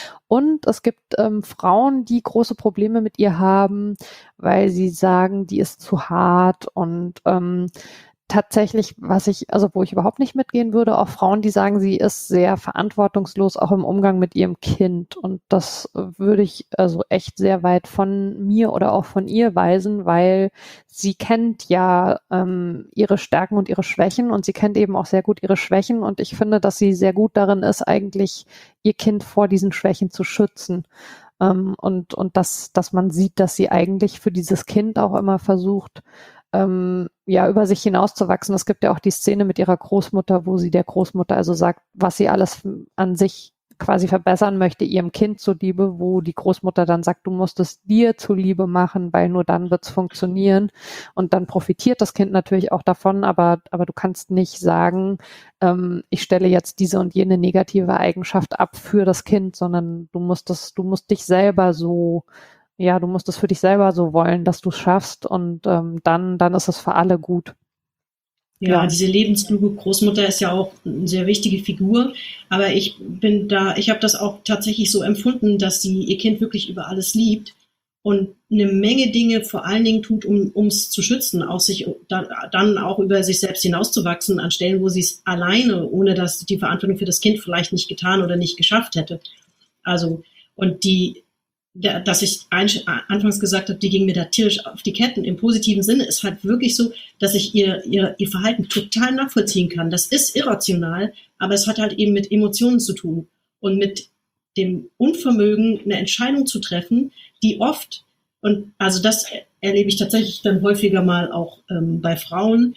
Und es gibt ähm, Frauen, die große Probleme mit ihr haben, weil sie sagen, die ist zu hart und ähm, tatsächlich, was ich, also wo ich überhaupt nicht mitgehen würde, auch Frauen, die sagen, sie ist sehr verantwortungslos, auch im Umgang mit ihrem Kind. Und das würde ich also echt sehr weit von mir oder auch von ihr weisen, weil sie kennt ja ähm, ihre Stärken und ihre Schwächen und sie kennt eben auch sehr gut ihre Schwächen. Und ich finde, dass sie sehr gut darin ist, eigentlich ihr Kind vor diesen Schwächen zu schützen. Ähm, und und dass, dass man sieht, dass sie eigentlich für dieses Kind auch immer versucht, Ähm, ja, über sich hinauszuwachsen. Es gibt ja auch die Szene mit ihrer Großmutter, wo sie der Großmutter also sagt, was sie alles an sich quasi verbessern möchte, ihrem Kind zuliebe, wo die Großmutter dann sagt, du musst es dir zuliebe machen, weil nur dann wird's funktionieren. Und dann profitiert das Kind natürlich auch davon, aber, aber du kannst nicht sagen, ähm, ich stelle jetzt diese und jene negative Eigenschaft ab für das Kind, sondern du musst das, du musst dich selber so Ja, du musst es für dich selber so wollen, dass du es schaffst und ähm, dann, dann ist es für alle gut. Ja, ja, diese lebenskluge Großmutter ist ja auch eine sehr wichtige Figur, aber ich bin da, ich habe das auch tatsächlich so empfunden, dass sie ihr Kind wirklich über alles liebt und eine Menge Dinge vor allen Dingen tut, um es zu schützen, auch sich dann, dann auch über sich selbst hinauszuwachsen an Stellen, wo sie es alleine, ohne dass die Verantwortung für das Kind vielleicht nicht getan oder nicht geschafft hätte. Also, und die da, dass ich ein, anfangs gesagt habe, die ging mir da tierisch auf die Ketten. Im positiven Sinne ist halt wirklich so, dass ich ihr, ihr, ihr Verhalten total nachvollziehen kann. Das ist irrational, aber es hat halt eben mit Emotionen zu tun und mit dem Unvermögen, eine Entscheidung zu treffen, die oft, und also das erlebe ich tatsächlich dann häufiger mal auch ähm, bei Frauen,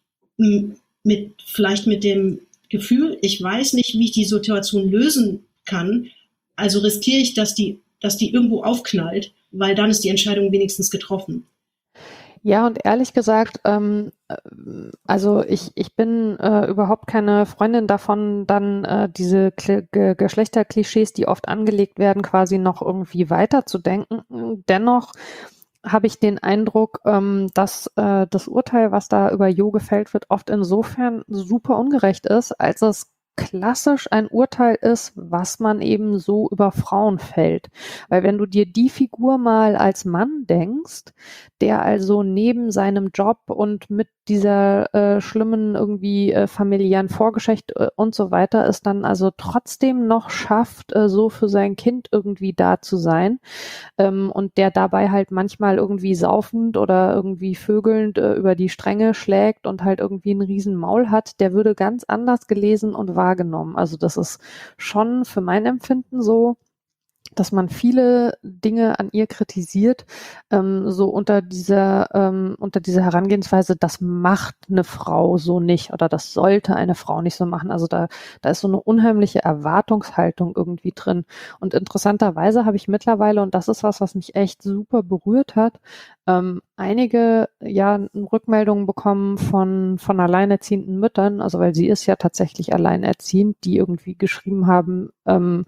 m- mit vielleicht mit dem Gefühl, ich weiß nicht, wie ich die Situation lösen kann, also riskiere ich, dass die, dass die irgendwo aufknallt, weil dann ist die Entscheidung wenigstens getroffen. Ja, und ehrlich gesagt, ähm, also ich, ich bin äh, überhaupt keine Freundin davon, dann äh, diese Kle- Ge- Geschlechterklischees, die oft angelegt werden, quasi noch irgendwie weiterzudenken. Dennoch habe ich den Eindruck, ähm, dass äh, das Urteil, was da über Jo gefällt wird, oft insofern super ungerecht ist, als es klassisch ein Urteil ist, was man eben so über Frauen fällt. Weil wenn du dir die Figur mal als Mann denkst, der also neben seinem Job und mit dieser äh, schlimmen irgendwie äh, familiären Vorgeschichte äh, und so weiter es dann also trotzdem noch schafft, äh, so für sein Kind irgendwie da zu sein, ähm, und der dabei halt manchmal irgendwie saufend oder irgendwie vögelnd äh, über die Stränge schlägt und halt irgendwie einen riesen Maul hat, der würde ganz anders gelesen und wahrgenommen. Also das ist schon für mein Empfinden so, dass man viele Dinge an ihr kritisiert, ähm, so unter dieser ähm, unter dieser Herangehensweise, das macht eine Frau so nicht oder das sollte eine Frau nicht so machen. Also da da ist so eine unheimliche Erwartungshaltung irgendwie drin. Und interessanterweise habe ich mittlerweile, und das ist was, was mich echt super berührt hat, ähm, einige ja Rückmeldungen bekommen von von alleinerziehenden Müttern, also weil sie ist ja tatsächlich alleinerziehend, die irgendwie geschrieben haben, ähm,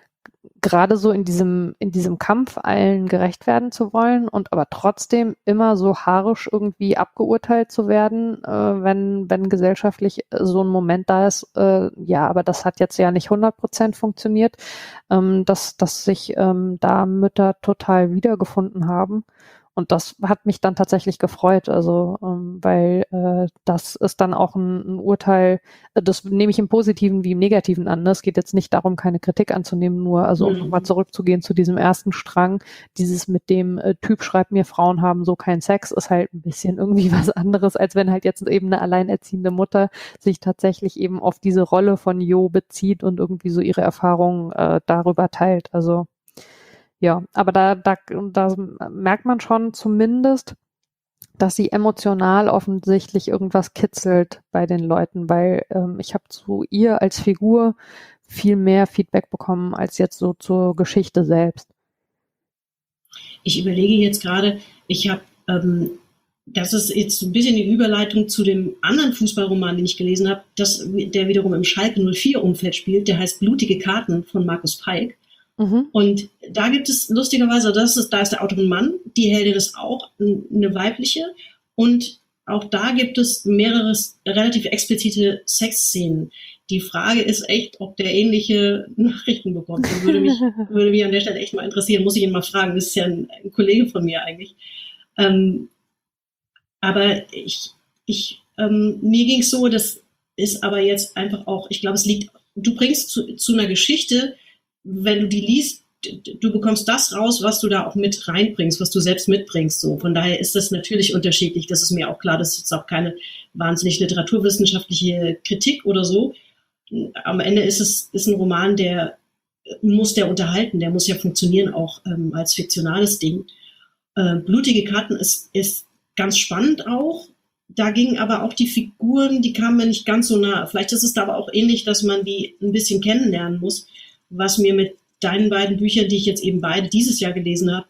gerade so in diesem, in diesem Kampf allen gerecht werden zu wollen und aber trotzdem immer so haarisch irgendwie abgeurteilt zu werden, äh, wenn, wenn gesellschaftlich so ein Moment da ist, äh, ja, aber das hat jetzt ja nicht hundert Prozent funktioniert, ähm, dass, dass sich ähm, da Mütter total wiedergefunden haben. Und das hat mich dann tatsächlich gefreut, also ähm, weil äh, das ist dann auch ein, ein Urteil, äh, das nehme ich im Positiven wie im Negativen an. Ne? Es geht jetzt nicht darum, keine Kritik anzunehmen, nur also um Mhm. nochmal zurückzugehen zu diesem ersten Strang, dieses mit dem äh, Typ schreibt mir, Frauen haben so keinen Sex, ist halt ein bisschen irgendwie was anderes, als wenn halt jetzt eben eine alleinerziehende Mutter sich tatsächlich eben auf diese Rolle von Jo bezieht und irgendwie so ihre Erfahrungen äh, darüber teilt. Also ja, aber da, da, da merkt man schon zumindest, dass sie emotional offensichtlich irgendwas kitzelt bei den Leuten, weil ähm, ich habe zu ihr als Figur viel mehr Feedback bekommen als jetzt so zur Geschichte selbst. Ich überlege jetzt gerade, ich habe, ähm, das ist jetzt ein bisschen die Überleitung zu dem anderen Fußballroman, den ich gelesen habe, das, der wiederum im Schalke null vier Umfeld spielt, der heißt Blutige Karten von Markus Peik. Mhm. Und da gibt es lustigerweise, das ist, da ist der Autor ein Mann, die Heldin ist auch eine weibliche und auch da gibt es mehrere relativ explizite Sexszenen. Die Frage ist echt, ob der ähnliche Nachrichten bekommt. Das würde mich, würde mich an der Stelle echt mal interessieren, muss ich ihn mal fragen. Das ist ja ein, ein Kollege von mir eigentlich. Ähm, aber ich, ich, ähm, mir ging es so, das ist aber jetzt einfach auch, ich glaube, es liegt, du bringst zu, zu einer Geschichte, wenn du die liest, du bekommst das raus, was du da auch mit reinbringst, was du selbst mitbringst. So, von daher ist das natürlich unterschiedlich. Das ist mir auch klar. Das ist jetzt auch keine wahnsinnig literaturwissenschaftliche Kritik oder so. Am Ende ist es ist ein Roman, der muss der unterhalten, der muss ja funktionieren auch ähm, als fiktionales Ding. Äh, Blutige Karten ist ist ganz spannend auch. Da gingen aber auch die Figuren, die kamen mir nicht ganz so nah. Vielleicht ist es da aber auch ähnlich, dass man die ein bisschen kennenlernen muss. Was mir mit deinen beiden Büchern, die ich jetzt eben beide dieses Jahr gelesen habe,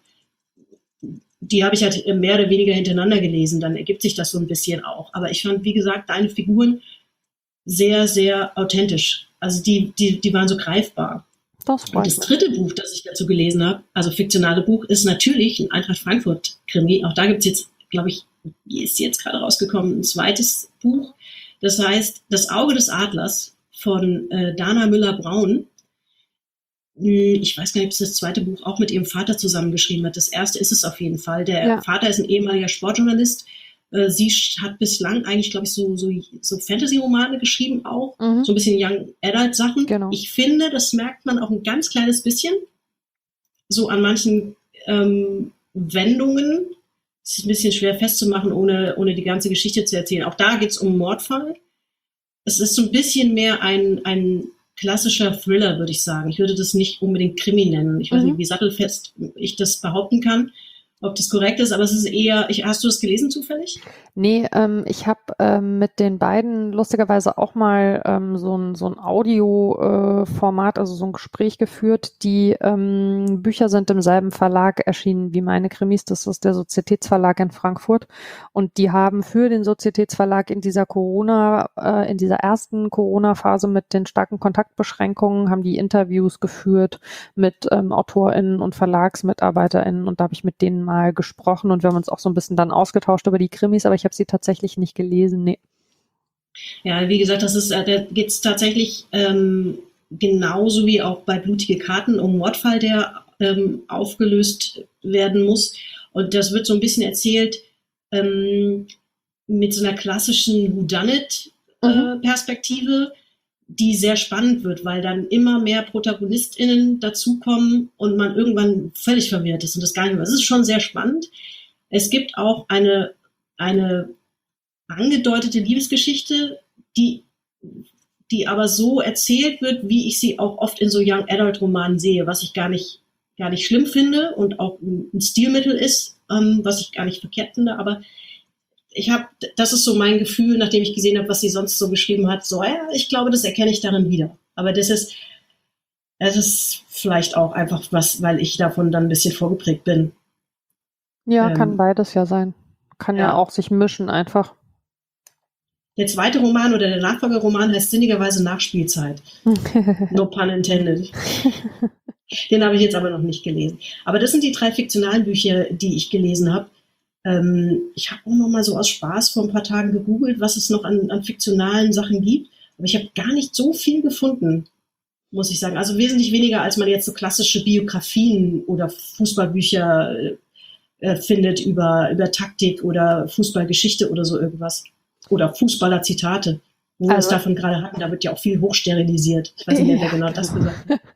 die habe ich halt mehr oder weniger hintereinander gelesen, dann ergibt sich das so ein bisschen auch. Aber ich fand, wie gesagt, deine Figuren sehr, sehr authentisch. Also die, die, die waren so greifbar. Das Und das mich. dritte Buch, das ich dazu gelesen habe, also fiktionale Buch, ist natürlich ein Eintracht Frankfurt-Krimi. Auch da gibt es jetzt, glaube ich, ist jetzt gerade rausgekommen, ein zweites Buch. Das heißt, Das Auge des Adlers von äh, Dana Müller-Braun. Ich weiß gar nicht, ob sie das zweite Buch auch mit ihrem Vater zusammengeschrieben hat. Das erste ist es auf jeden Fall. Der Ja. Vater ist ein ehemaliger Sportjournalist. Sie hat bislang eigentlich, glaube ich, so, so, so Fantasy-Romane geschrieben auch. Mhm. So ein bisschen Young Adult-Sachen. Genau. Ich finde, das merkt man auch ein ganz kleines bisschen. so an manchen ähm, Wendungen. Es ist ein bisschen schwer festzumachen, ohne, ohne die ganze Geschichte zu erzählen. Auch da geht es um einen Mordfall. Es ist so ein bisschen mehr ein, ein klassischer Thriller, würde ich sagen. Ich würde das nicht unbedingt Krimi nennen. Ich weiß Mhm. nicht, wie sattelfest ich das behaupten kann, ob das korrekt ist, aber es ist eher, ich, hast du das gelesen zufällig? Nee, ähm, ich habe ähm, mit den beiden lustigerweise auch mal ähm, so ein, so ein Audio-Format, also so ein Gespräch geführt. Die ähm, Bücher sind im selben Verlag erschienen wie meine Krimis. Das ist der Sozietätsverlag in Frankfurt. Und die haben für den Sozietätsverlag in dieser Corona, äh, in dieser ersten Corona-Phase mit den starken Kontaktbeschränkungen, haben die Interviews geführt mit ähm, AutorInnen und VerlagsmitarbeiterInnen. Und da habe ich mit denen mal gesprochen und wir haben uns auch so ein bisschen dann ausgetauscht über die Krimis, aber ich habe sie tatsächlich nicht gelesen, nee. Ja, wie gesagt, das ist, da geht es tatsächlich ähm, genauso wie auch bei Blutige Karten um einen Mordfall, der ähm, aufgelöst werden muss. Und das wird so ein bisschen erzählt ähm, mit so einer klassischen Whodunit-Perspektive, äh, die sehr spannend wird, weil dann immer mehr ProtagonistInnen dazukommen und man irgendwann völlig verwirrt ist und das gar nicht mehr. Es ist schon sehr spannend. Es gibt auch eine, eine angedeutete Liebesgeschichte, die, die aber so erzählt wird, wie ich sie auch oft in so Young Adult Romanen sehe, was ich gar nicht, gar nicht schlimm finde und auch ein Stilmittel ist, ähm, was ich gar nicht verkehrt finde, aber ich habe, das ist so mein Gefühl, nachdem ich gesehen habe, was sie sonst so geschrieben hat, so, ja, ich glaube, das erkenne ich darin wieder. Aber das ist, das ist vielleicht auch einfach was, weil ich davon dann ein bisschen vorgeprägt bin. Ja, Ähm, kann beides ja sein. Kann ja, ja. auch sich mischen einfach. Der zweite Roman oder der Nachfolgerroman heißt sinnigerweise Nachspielzeit. No pun intended. Den habe ich jetzt aber noch nicht gelesen. Aber das sind die drei fiktionalen Bücher, die ich gelesen habe. Ähm, ich habe auch noch mal so aus Spaß vor ein paar Tagen gegoogelt, was es noch an, an fiktionalen Sachen gibt. Aber ich habe gar nicht so viel gefunden, muss ich sagen. Also wesentlich weniger, als man jetzt so klassische Biografien oder Fußballbücher äh, findet über, über Taktik oder Fußballgeschichte oder so irgendwas. Oder Fußballer-Zitate. Wo wir es davon gerade hatten, da wird ja auch viel hochsterilisiert. Ich weiß nicht mehr, wer genau das gesagt hat.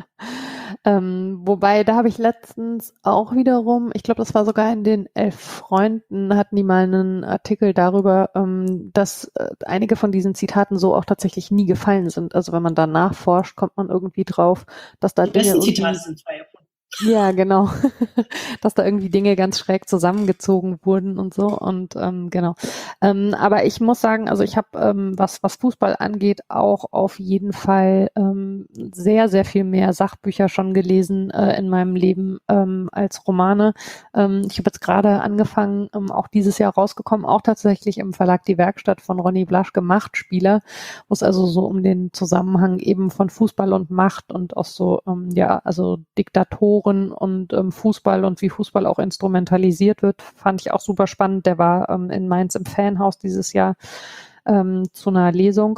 Ähm, wobei, da habe ich letztens auch wiederum, ich glaube, das war sogar in den Elf Freunden, hatten die mal einen Artikel darüber, ähm, dass äh, einige von diesen Zitaten so auch tatsächlich nie gefallen sind. Also wenn man da nachforscht, kommt man irgendwie drauf, dass da die Dinge besten irgendwie... Zitate sind zwei davon. Ja, genau. Dass da irgendwie Dinge ganz schräg zusammengezogen wurden und so. Und ähm, genau. Ähm, aber ich muss sagen, also ich habe, ähm, was, was Fußball angeht, auch auf jeden Fall ähm, sehr, sehr viel mehr Sachbücher schon gelesen äh, in meinem Leben ähm, als Romane. Ähm, ich habe jetzt gerade angefangen, ähm, auch dieses Jahr rausgekommen, auch tatsächlich im Verlag Die Werkstatt von Ronny Blaschke, Machtspieler, wo es also so um den Zusammenhang eben von Fußball und Macht und auch so, ähm, ja, also Diktatoren und ähm, Fußball und wie Fußball auch instrumentalisiert wird, fand ich auch super spannend. Der war ähm, in Mainz im Fanhaus dieses Jahr ähm, zu einer Lesung.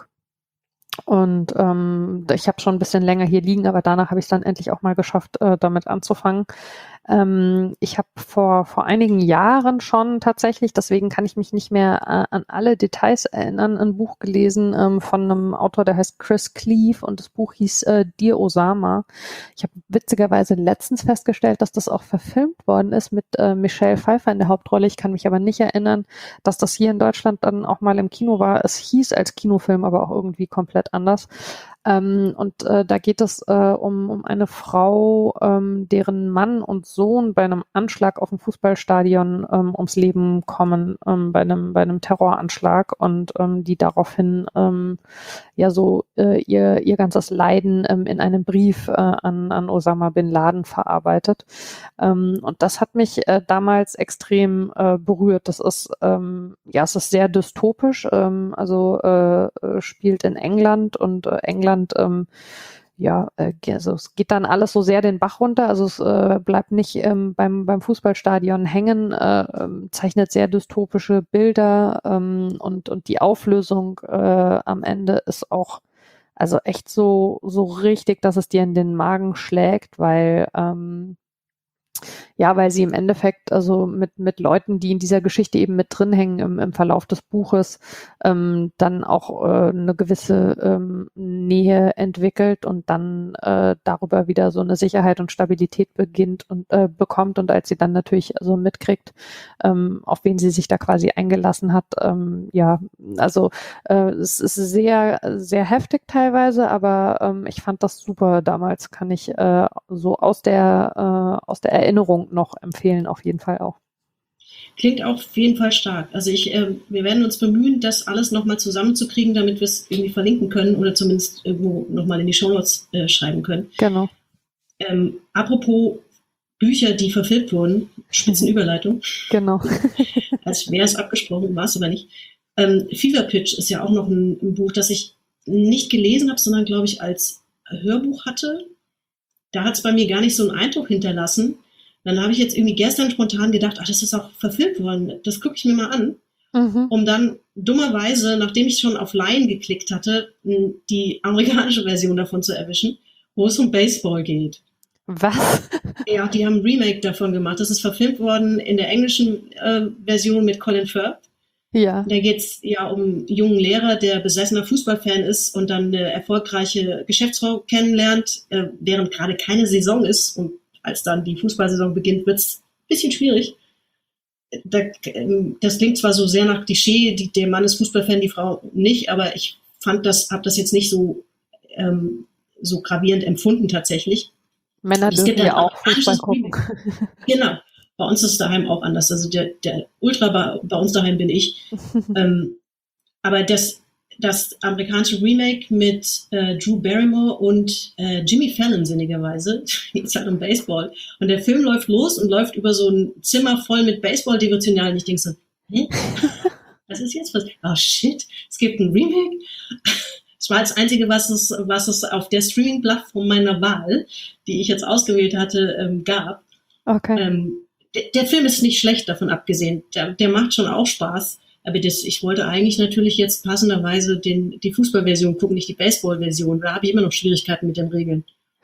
Und ähm, ich habe schon ein bisschen länger hier liegen, aber danach habe ich es dann endlich auch mal geschafft, äh, damit anzufangen. Ähm, ich habe vor vor einigen Jahren schon tatsächlich, deswegen kann ich mich nicht mehr äh, an alle Details erinnern, ein Buch gelesen ähm, von einem Autor, der heißt Chris Cleave und das Buch hieß äh, Dear Osama. Ich habe witzigerweise letztens festgestellt, dass das auch verfilmt worden ist mit äh, Michelle Pfeiffer in der Hauptrolle. Ich kann mich aber nicht erinnern, dass das hier in Deutschland dann auch mal im Kino war. Es hieß als Kinofilm, aber auch irgendwie komplett anders. Ähm, und äh, da geht es äh, um, um eine Frau, ähm, deren Mann und Sohn bei einem Anschlag auf ein Fußballstadion ähm, ums Leben kommen, ähm, bei einem bei einem Terroranschlag und ähm, die daraufhin ähm, ja so äh, ihr ihr ganzes Leiden ähm, in einem Brief äh, an an Osama bin Laden verarbeitet. Ähm, und das hat mich äh, damals extrem äh, berührt. Das ist ähm, ja es ist sehr dystopisch, ähm, also äh, spielt in England und äh, England Ähm, ja, äh, also es geht dann alles so sehr den Bach runter, also es äh, bleibt nicht ähm, beim, beim Fußballstadion hängen, äh, ähm, zeichnet sehr dystopische Bilder ähm, und, und die Auflösung äh, am Ende ist auch also echt so, so richtig, dass es dir in den Magen schlägt, weil ähm, Ja, weil sie im Endeffekt also mit mit Leuten, die in dieser Geschichte eben mit drin hängen im, im Verlauf des Buches, ähm, dann auch äh, eine gewisse ähm, Nähe entwickelt und dann äh, darüber wieder so eine Sicherheit und Stabilität beginnt und äh, bekommt und als sie dann natürlich also mitkriegt, ähm, auf wen sie sich da quasi eingelassen hat, ähm, ja, also äh, es ist sehr sehr heftig teilweise, aber ähm, ich fand das super damals, kann ich äh, so aus der äh, aus der Erinnerung noch empfehlen, auf jeden Fall auch. Klingt auch auf jeden Fall stark. Also ich, äh, wir werden uns bemühen, das alles nochmal zusammenzukriegen, damit wir es irgendwie verlinken können oder zumindest irgendwo nochmal in die Shownotes äh, schreiben können. Genau. Ähm, apropos Bücher, die verfilmt wurden, Spitzenüberleitung. Genau. Als wäre es abgesprochen, war es aber nicht. Ähm, Fever Pitch ist ja auch noch ein, ein Buch, das ich nicht gelesen habe, sondern glaube ich als Hörbuch hatte. Da hat es bei mir gar nicht so einen Eindruck hinterlassen. Dann habe ich jetzt irgendwie gestern spontan gedacht, ach, das ist auch verfilmt worden, das gucke ich mir mal an. Mhm. Um dann dummerweise, nachdem ich schon auf Line geklickt hatte, die amerikanische Version davon zu erwischen, wo es um Baseball geht. Was? Ja, die haben ein Remake davon gemacht. Das ist verfilmt worden in der englischen äh, Version mit Colin Firth. Ja. Da geht es ja um einen jungen Lehrer, der besessener Fußballfan ist und dann eine erfolgreiche Geschäftsfrau kennenlernt, äh, während gerade keine Saison ist. Und als dann die Fußballsaison beginnt, wird es ein bisschen schwierig. Da, das klingt zwar so sehr nach Klischee, die, der Mann ist Fußballfan, die Frau nicht, aber ich fand das, habe das jetzt nicht so, ähm, so gravierend empfunden tatsächlich. Männer dürfen ja auch Fußball gucken. Genau. Bei uns ist es daheim auch anders. Also der, der Ultra bei, bei uns daheim bin ich. ähm, aber das, das amerikanische Remake mit äh, Drew Barrymore und äh, Jimmy Fallon sinnigerweise, geht halt um Baseball. Und der Film läuft los und läuft über so ein Zimmer voll mit Baseball-Devotionalen. Ich denke so, hä? Was ist jetzt was? Oh shit, es gibt ein Remake. Das war das Einzige, was es, was es auf der Streaming-Plattform meiner Wahl, die ich jetzt ausgewählt hatte, ähm, gab. Okay. Ähm, der, der Film ist nicht schlecht, davon abgesehen. Der, der macht schon auch Spaß. Aber das, ich wollte eigentlich natürlich jetzt passenderweise den, die Fußballversion gucken, nicht die Baseballversion. Da habe ich immer noch Schwierigkeiten mit den Regeln.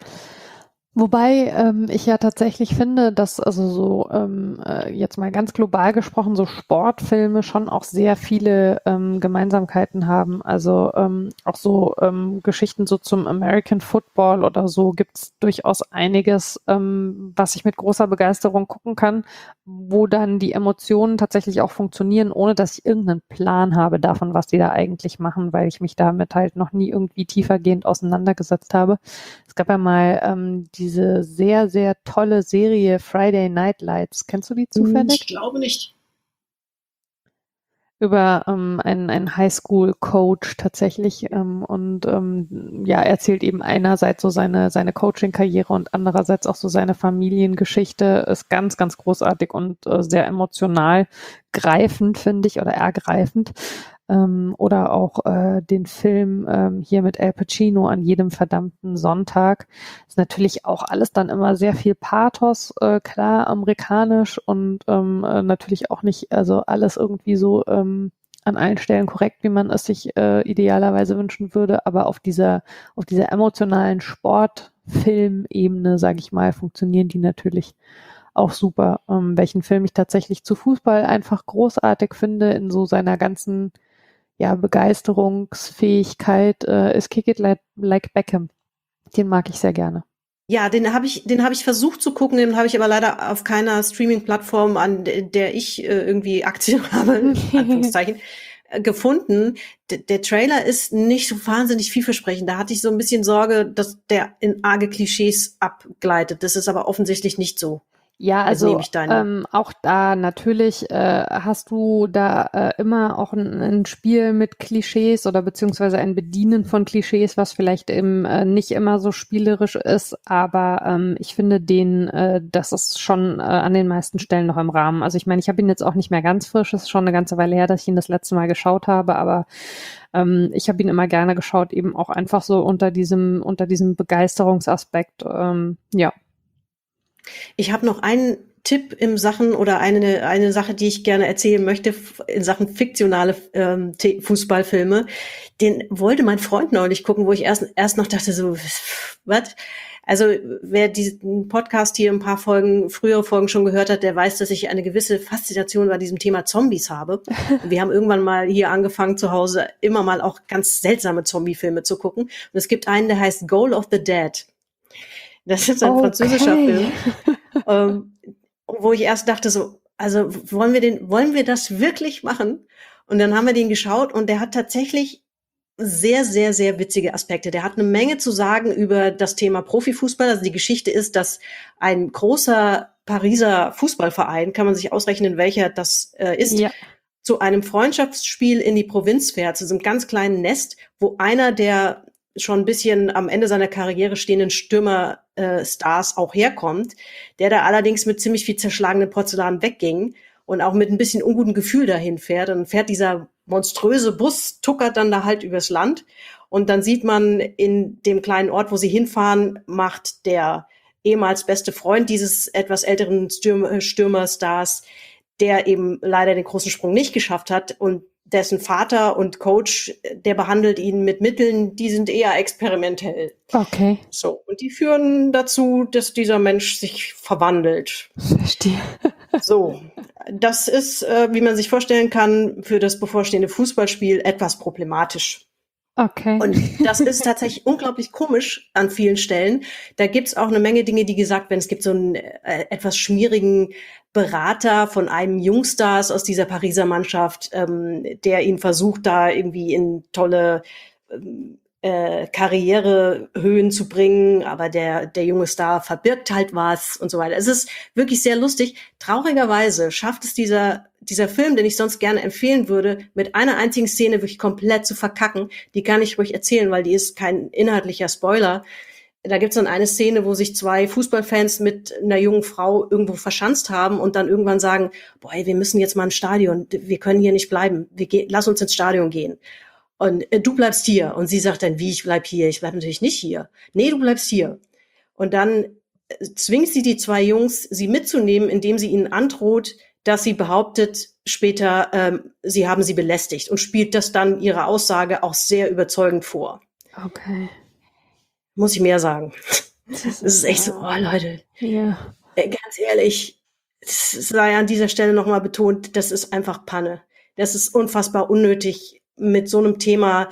Wobei ähm, ich ja tatsächlich finde, dass also so ähm, äh, jetzt mal ganz global gesprochen so Sportfilme schon auch sehr viele ähm, Gemeinsamkeiten haben. Also ähm, auch so ähm, Geschichten so zum American Football oder so gibt's durchaus einiges, ähm, was ich mit großer Begeisterung gucken kann, wo dann die Emotionen tatsächlich auch funktionieren, ohne dass ich irgendeinen Plan habe davon, was die da eigentlich machen, weil ich mich damit halt noch nie irgendwie tiefergehend auseinandergesetzt habe. Es gab ja mal ähm, diese sehr, sehr tolle Serie Friday Night Lights. Kennst du die zufällig? Ich glaube nicht. Über ähm, einen, einen Highschool-Coach tatsächlich ähm, und ähm, ja, erzählt eben einerseits so seine, seine Coaching-Karriere und andererseits auch so seine Familiengeschichte. Ist ganz, ganz großartig und äh, sehr emotional greifend, finde ich, oder ergreifend. Ähm, oder auch äh, den Film ähm, hier mit Al Pacino an jedem verdammten Sonntag. Ist natürlich auch alles dann immer sehr viel Pathos, äh, klar amerikanisch und ähm, äh, natürlich auch nicht, also alles irgendwie so ähm, an allen Stellen korrekt, wie man es sich äh, idealerweise wünschen würde, aber auf dieser auf dieser emotionalen Sportfilmebene, sage ich mal, funktionieren die natürlich auch super. Ähm, welchen Film ich tatsächlich zu Fußball einfach großartig finde in so seiner ganzen ja, Begeisterungsfähigkeit äh, ist Kick It Like, like Beckham. Den mag ich sehr gerne. Ja, den habe ich, den habe ich versucht zu gucken, den habe ich aber leider auf keiner Streaming-Plattform, an der ich äh, irgendwie Aktien habe, in Anführungszeichen, äh, gefunden. D- der Trailer ist nicht so wahnsinnig vielversprechend. Da hatte ich so ein bisschen Sorge, dass der in arge Klischees abgleitet. Das ist aber offensichtlich nicht so. Ja, also ähm, auch da natürlich äh, hast du da äh, immer auch ein, ein Spiel mit Klischees oder beziehungsweise ein Bedienen von Klischees, was vielleicht eben äh, nicht immer so spielerisch ist, aber ähm, ich finde den, äh, das ist schon äh, an den meisten Stellen noch im Rahmen. Also ich meine, ich habe ihn jetzt auch nicht mehr ganz frisch, es ist schon eine ganze Weile her, dass ich ihn das letzte Mal geschaut habe, aber ähm, ich habe ihn immer gerne geschaut, eben auch einfach so unter diesem, unter diesem Begeisterungsaspekt, ähm, ja. Ich habe noch einen Tipp in Sachen oder eine eine Sache, die ich gerne erzählen möchte in Sachen fiktionale ähm, Fußballfilme. Den wollte mein Freund neulich gucken, wo ich erst erst noch dachte so, was? Also wer diesen Podcast hier ein paar Folgen, frühere Folgen schon gehört hat, der weiß, dass ich eine gewisse Faszination bei diesem Thema Zombies habe. Und wir haben irgendwann mal hier angefangen zu Hause immer mal auch ganz seltsame Zombie-Filme zu gucken. Und es gibt einen, der heißt Goal of the Dead. Das ist ein okay. französischer Film. ähm, wo ich erst dachte so, also wollen wir den, wollen wir das wirklich machen? Und dann haben wir den geschaut und der hat tatsächlich sehr, sehr, sehr witzige Aspekte. Der hat eine Menge zu sagen über das Thema Profifußball. Also die Geschichte ist, dass ein großer Pariser Fußballverein, kann man sich ausrechnen, welcher das äh, ist, ja. zu einem Freundschaftsspiel in die Provinz fährt, zu so einem ganz kleinen Nest, wo einer der schon ein bisschen am Ende seiner Karriere stehenden Stürmer-Stars äh, auch herkommt, der da allerdings mit ziemlich viel zerschlagenen Porzellan wegging und auch mit ein bisschen unguten Gefühl dahin fährt. Dann fährt dieser monströse Bus, tuckert dann da halt übers Land und dann sieht man in dem kleinen Ort, wo sie hinfahren, macht der ehemals beste Freund dieses etwas älteren Stürmer, Stürmerstars, der eben leider den großen Sprung nicht geschafft hat und dessen Vater und Coach, der behandelt ihn mit Mitteln, die sind eher experimentell. Okay. So, und die führen dazu, dass dieser Mensch sich verwandelt. Verstehe. So, das ist, äh, wie man sich vorstellen kann, für das bevorstehende Fußballspiel etwas problematisch. Okay. Und das ist tatsächlich unglaublich komisch an vielen Stellen. Da gibt's auch eine Menge Dinge, die gesagt werden. Es gibt so einen äh, etwas schmierigen Berater von einem Jungstars aus dieser Pariser Mannschaft, ähm, der ihn versucht, da irgendwie in tolle ähm, äh, Karrierehöhen zu bringen, aber der der junge Star verbirgt halt was und so weiter. Es ist wirklich sehr lustig. Traurigerweise schafft es dieser dieser Film, den ich sonst gerne empfehlen würde, mit einer einzigen Szene wirklich komplett zu verkacken. Die kann ich ruhig erzählen, weil die ist kein inhaltlicher Spoiler. Da gibt's dann eine Szene, wo sich zwei Fußballfans mit einer jungen Frau irgendwo verschanzt haben und dann irgendwann sagen, boah, ey, wir müssen jetzt mal ins Stadion, wir können hier nicht bleiben, wir gehen, lass uns ins Stadion gehen. Und äh, du bleibst hier. Und sie sagt dann, wie, ich bleib hier? Ich bleib natürlich nicht hier. Nee, du bleibst hier. Und dann äh, zwingt sie die zwei Jungs, sie mitzunehmen, indem sie ihnen androht, dass sie behauptet später, ähm, sie haben sie belästigt und spielt das dann ihre Aussage auch sehr überzeugend vor. Okay. Muss ich mehr sagen. Das ist, das ist echt so, oh Leute, ja. äh, ganz ehrlich, es sei an dieser Stelle nochmal betont, das ist einfach Panne. Das ist unfassbar unnötig mit so einem Thema.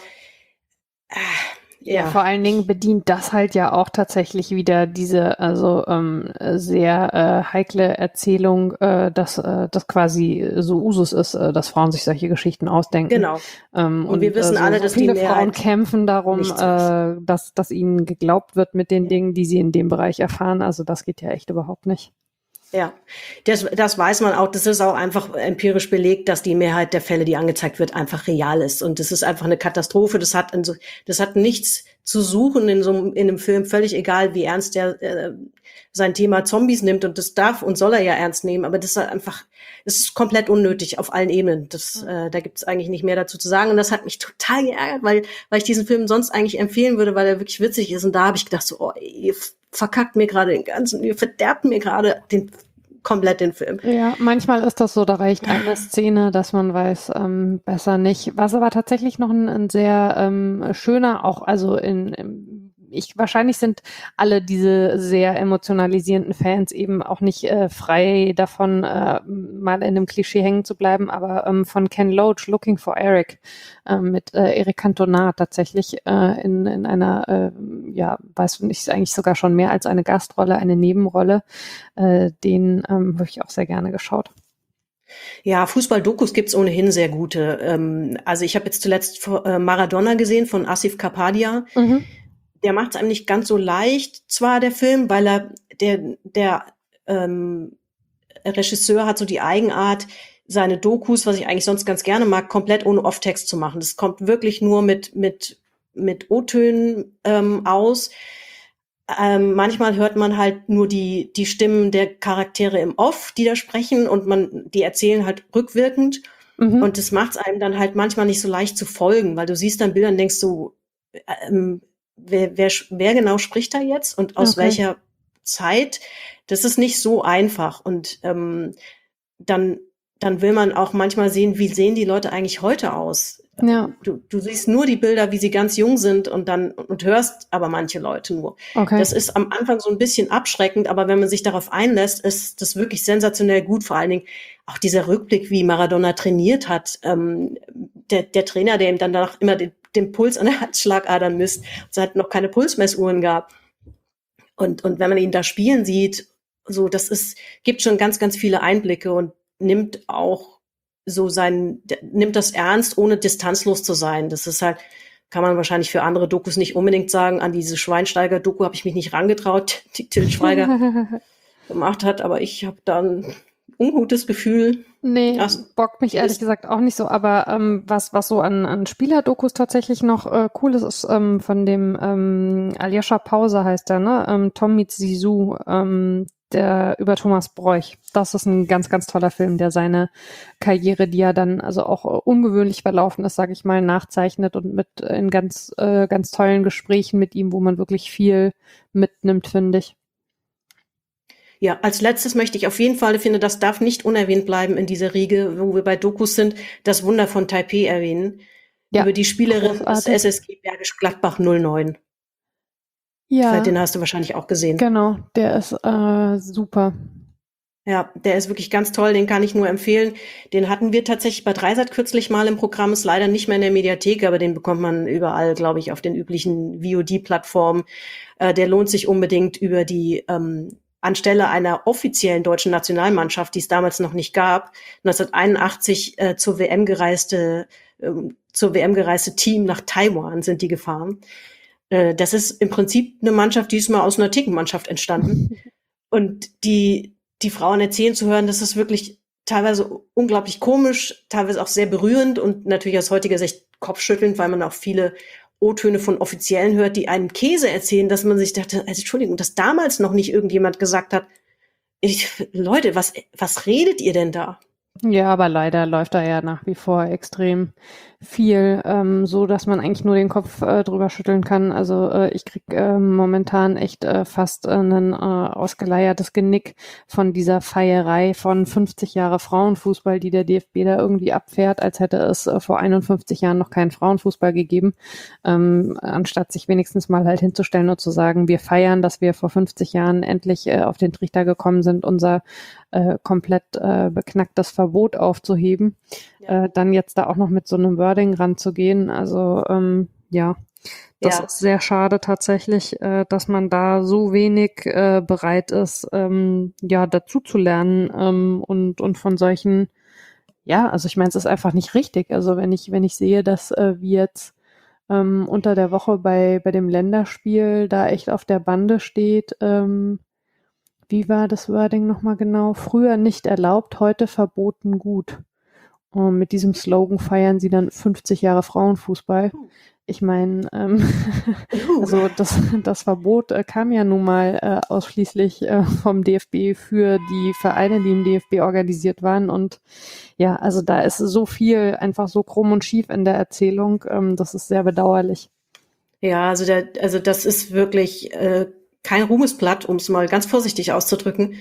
Äh, Ja. ja, vor allen Dingen bedient das halt ja auch tatsächlich wieder diese also ähm, sehr äh, heikle Erzählung, äh, dass äh, das quasi so Usus ist, äh, dass Frauen sich solche Geschichten ausdenken. Genau. Ähm, und, und wir wissen äh, so, alle, so dass viele die Frauen kämpfen darum, äh, dass, dass ihnen geglaubt wird mit den ja. Dingen, die sie in dem Bereich erfahren. Also das geht ja echt überhaupt nicht. Ja, das, das weiß man auch. Das ist auch einfach empirisch belegt, dass die Mehrheit der Fälle, die angezeigt wird, einfach real ist. Und das ist einfach eine Katastrophe. Das hat, also, das hat nichts zu suchen in so einem, in einem Film, völlig egal, wie ernst der äh, sein Thema Zombies nimmt. Und das darf und soll er ja ernst nehmen. Aber das ist einfach, es ist komplett unnötig auf allen Ebenen. Das, äh, da gibt es eigentlich nicht mehr dazu zu sagen. Und das hat mich total geärgert, weil, weil ich diesen Film sonst eigentlich empfehlen würde, weil er wirklich witzig ist. Und da habe ich gedacht, so, oh, ihr verkackt mir gerade den ganzen, ihr verderbt mir gerade den komplett den Film. Ja, manchmal ist das so, da reicht eine Szene, dass man weiß, ähm, besser nicht. Was aber tatsächlich noch ein, ein sehr ähm, schöner, auch also in, in ich wahrscheinlich sind alle diese sehr emotionalisierenden Fans eben auch nicht äh, frei davon, äh, mal in einem Klischee hängen zu bleiben, aber ähm, von Ken Loach, Looking for Eric, äh, mit äh, Eric Cantona tatsächlich äh, in, in einer, äh, ja, weiß nicht, eigentlich sogar schon mehr als eine Gastrolle, eine Nebenrolle, äh, den ähm, habe ich auch sehr gerne geschaut. Ja, Fußball-Dokus gibt's ohnehin sehr gute. Ähm, also ich habe jetzt zuletzt äh, Maradona gesehen von Asif Kapadia. Mhm. Der macht es einem nicht ganz so leicht, zwar der Film, weil er der der ähm, Regisseur hat so die Eigenart, seine Dokus, was ich eigentlich sonst ganz gerne mag, komplett ohne Off-Text zu machen. Das kommt wirklich nur mit mit mit O-Tönen ähm, aus. Ähm, manchmal hört man halt nur die die Stimmen der Charaktere im Off, die da sprechen, und man die erzählen halt rückwirkend. Mhm. Und das macht es einem dann halt manchmal nicht so leicht zu folgen, weil du siehst dann Bilder und denkst so, ähm, Wer, wer, wer genau spricht da jetzt und aus okay. welcher Zeit, das ist nicht so einfach. Und ähm, dann, dann will man auch manchmal sehen, wie sehen die Leute eigentlich heute aus? Ja. Du, du siehst nur die Bilder, wie sie ganz jung sind und dann und hörst aber manche Leute nur. Okay. Das ist am Anfang so ein bisschen abschreckend, aber wenn man sich darauf einlässt, ist das wirklich sensationell gut. Vor allen Dingen auch dieser Rückblick, wie Maradona trainiert hat. Ähm, der, der Trainer, der ihm dann danach immer den, den Puls an der Herzschlagadern misst, es hat noch keine Pulsmessuhren gab. Und, und wenn man ihn da spielen sieht, so, das ist, gibt schon ganz, ganz viele Einblicke und nimmt auch so sein, nimmt das ernst, ohne distanzlos zu sein. Das ist halt, kann man wahrscheinlich für andere Dokus nicht unbedingt sagen. An diese Schweinsteiger-Doku habe ich mich nicht rangetraut, die Til Schweiger gemacht hat, aber ich habe da ein ungutes Gefühl. Nee, Ach, bockt mich ehrlich gesagt auch nicht so, aber ähm, was was so an, an Spielerdokus tatsächlich noch äh, cool ist, ist ähm, von dem ähm, Aljoscha Pause heißt der, ne? Ähm, Tom meets Zizou, ähm, der über Thomas Broich. Das ist ein ganz, ganz toller Film, der seine Karriere, die ja dann also auch äh, ungewöhnlich verlaufen ist, sage ich mal, nachzeichnet und mit äh, in ganz, äh, ganz tollen Gesprächen mit ihm, wo man wirklich viel mitnimmt, finde ich. Ja, als letztes möchte ich auf jeden Fall, ich finde, das darf nicht unerwähnt bleiben in dieser Riege, wo wir bei Dokus sind, das Wunder von Taipei erwähnen. Ja, über die Spielerin des S S G Bergisch Gladbach null neun. Ja. Den hast du wahrscheinlich auch gesehen. Genau, der ist äh, super. Ja, der ist wirklich ganz toll, den kann ich nur empfehlen. Den hatten wir tatsächlich bei Dreisat kürzlich mal im Programm, ist leider nicht mehr in der Mediathek, aber den bekommt man überall, glaube ich, auf den üblichen V O D-Plattformen. Äh, der lohnt sich unbedingt über die ähm, anstelle einer offiziellen deutschen Nationalmannschaft, die es damals noch nicht gab, neunzehnhunderteinundachtzig äh, zur W M gereiste, äh, zur W M gereiste Team nach Taiwan sind die gefahren. Äh, das ist im Prinzip eine Mannschaft, die ist mal aus einer Thekenmannschaft entstanden. Und die, die Frauen erzählen zu hören, das ist wirklich teilweise unglaublich komisch, teilweise auch sehr berührend und natürlich aus heutiger Sicht kopfschüttelnd, weil man auch viele O-Töne von Offiziellen hört, die einen Käse erzählen, dass man sich dachte, also Entschuldigung, dass damals noch nicht irgendjemand gesagt hat, ich, Leute, was, was redet ihr denn da? Ja, aber leider läuft da ja nach wie vor extrem viel, ähm, so dass man eigentlich nur den Kopf äh, drüber schütteln kann. Also äh, ich krieg äh, momentan echt äh, fast äh, ein äh, ausgeleiertes Genick von dieser Feierei von fünfzig Jahre Frauenfußball, die der D F B da irgendwie abfährt, als hätte es äh, vor einundfünfzig Jahren noch keinen Frauenfußball gegeben, ähm, anstatt sich wenigstens mal halt hinzustellen und zu sagen, wir feiern, dass wir vor fünfzig Jahren endlich äh, auf den Trichter gekommen sind, unser äh, komplett äh, beknacktes Verbot aufzuheben, ja. äh, dann jetzt da auch noch mit so einem Wording ranzugehen. Also ähm, ja, das ja. ist sehr schade tatsächlich, äh, dass man da so wenig äh, bereit ist, ähm, ja, dazu zu lernen ähm, und und von solchen, ja, also ich meine, es ist einfach nicht richtig. Also wenn ich wenn ich sehe, dass äh, wir jetzt ähm, unter der Woche bei bei dem Länderspiel da echt auf der Bande steht, ähm, wie war das Wording nochmal genau? Früher nicht erlaubt, heute verboten gut. Und mit diesem Slogan feiern sie dann fünfzig Jahre Frauenfußball. Ich meine, ähm, also das, das Verbot äh, kam ja nun mal äh, ausschließlich äh, vom D F B für die Vereine, die im D F B organisiert waren. Und ja, also da ist so viel einfach so krumm und schief in der Erzählung. Ähm, das ist sehr bedauerlich. Ja, also, der, also das ist wirklich äh, kein Ruhmesblatt, um es mal ganz vorsichtig auszudrücken.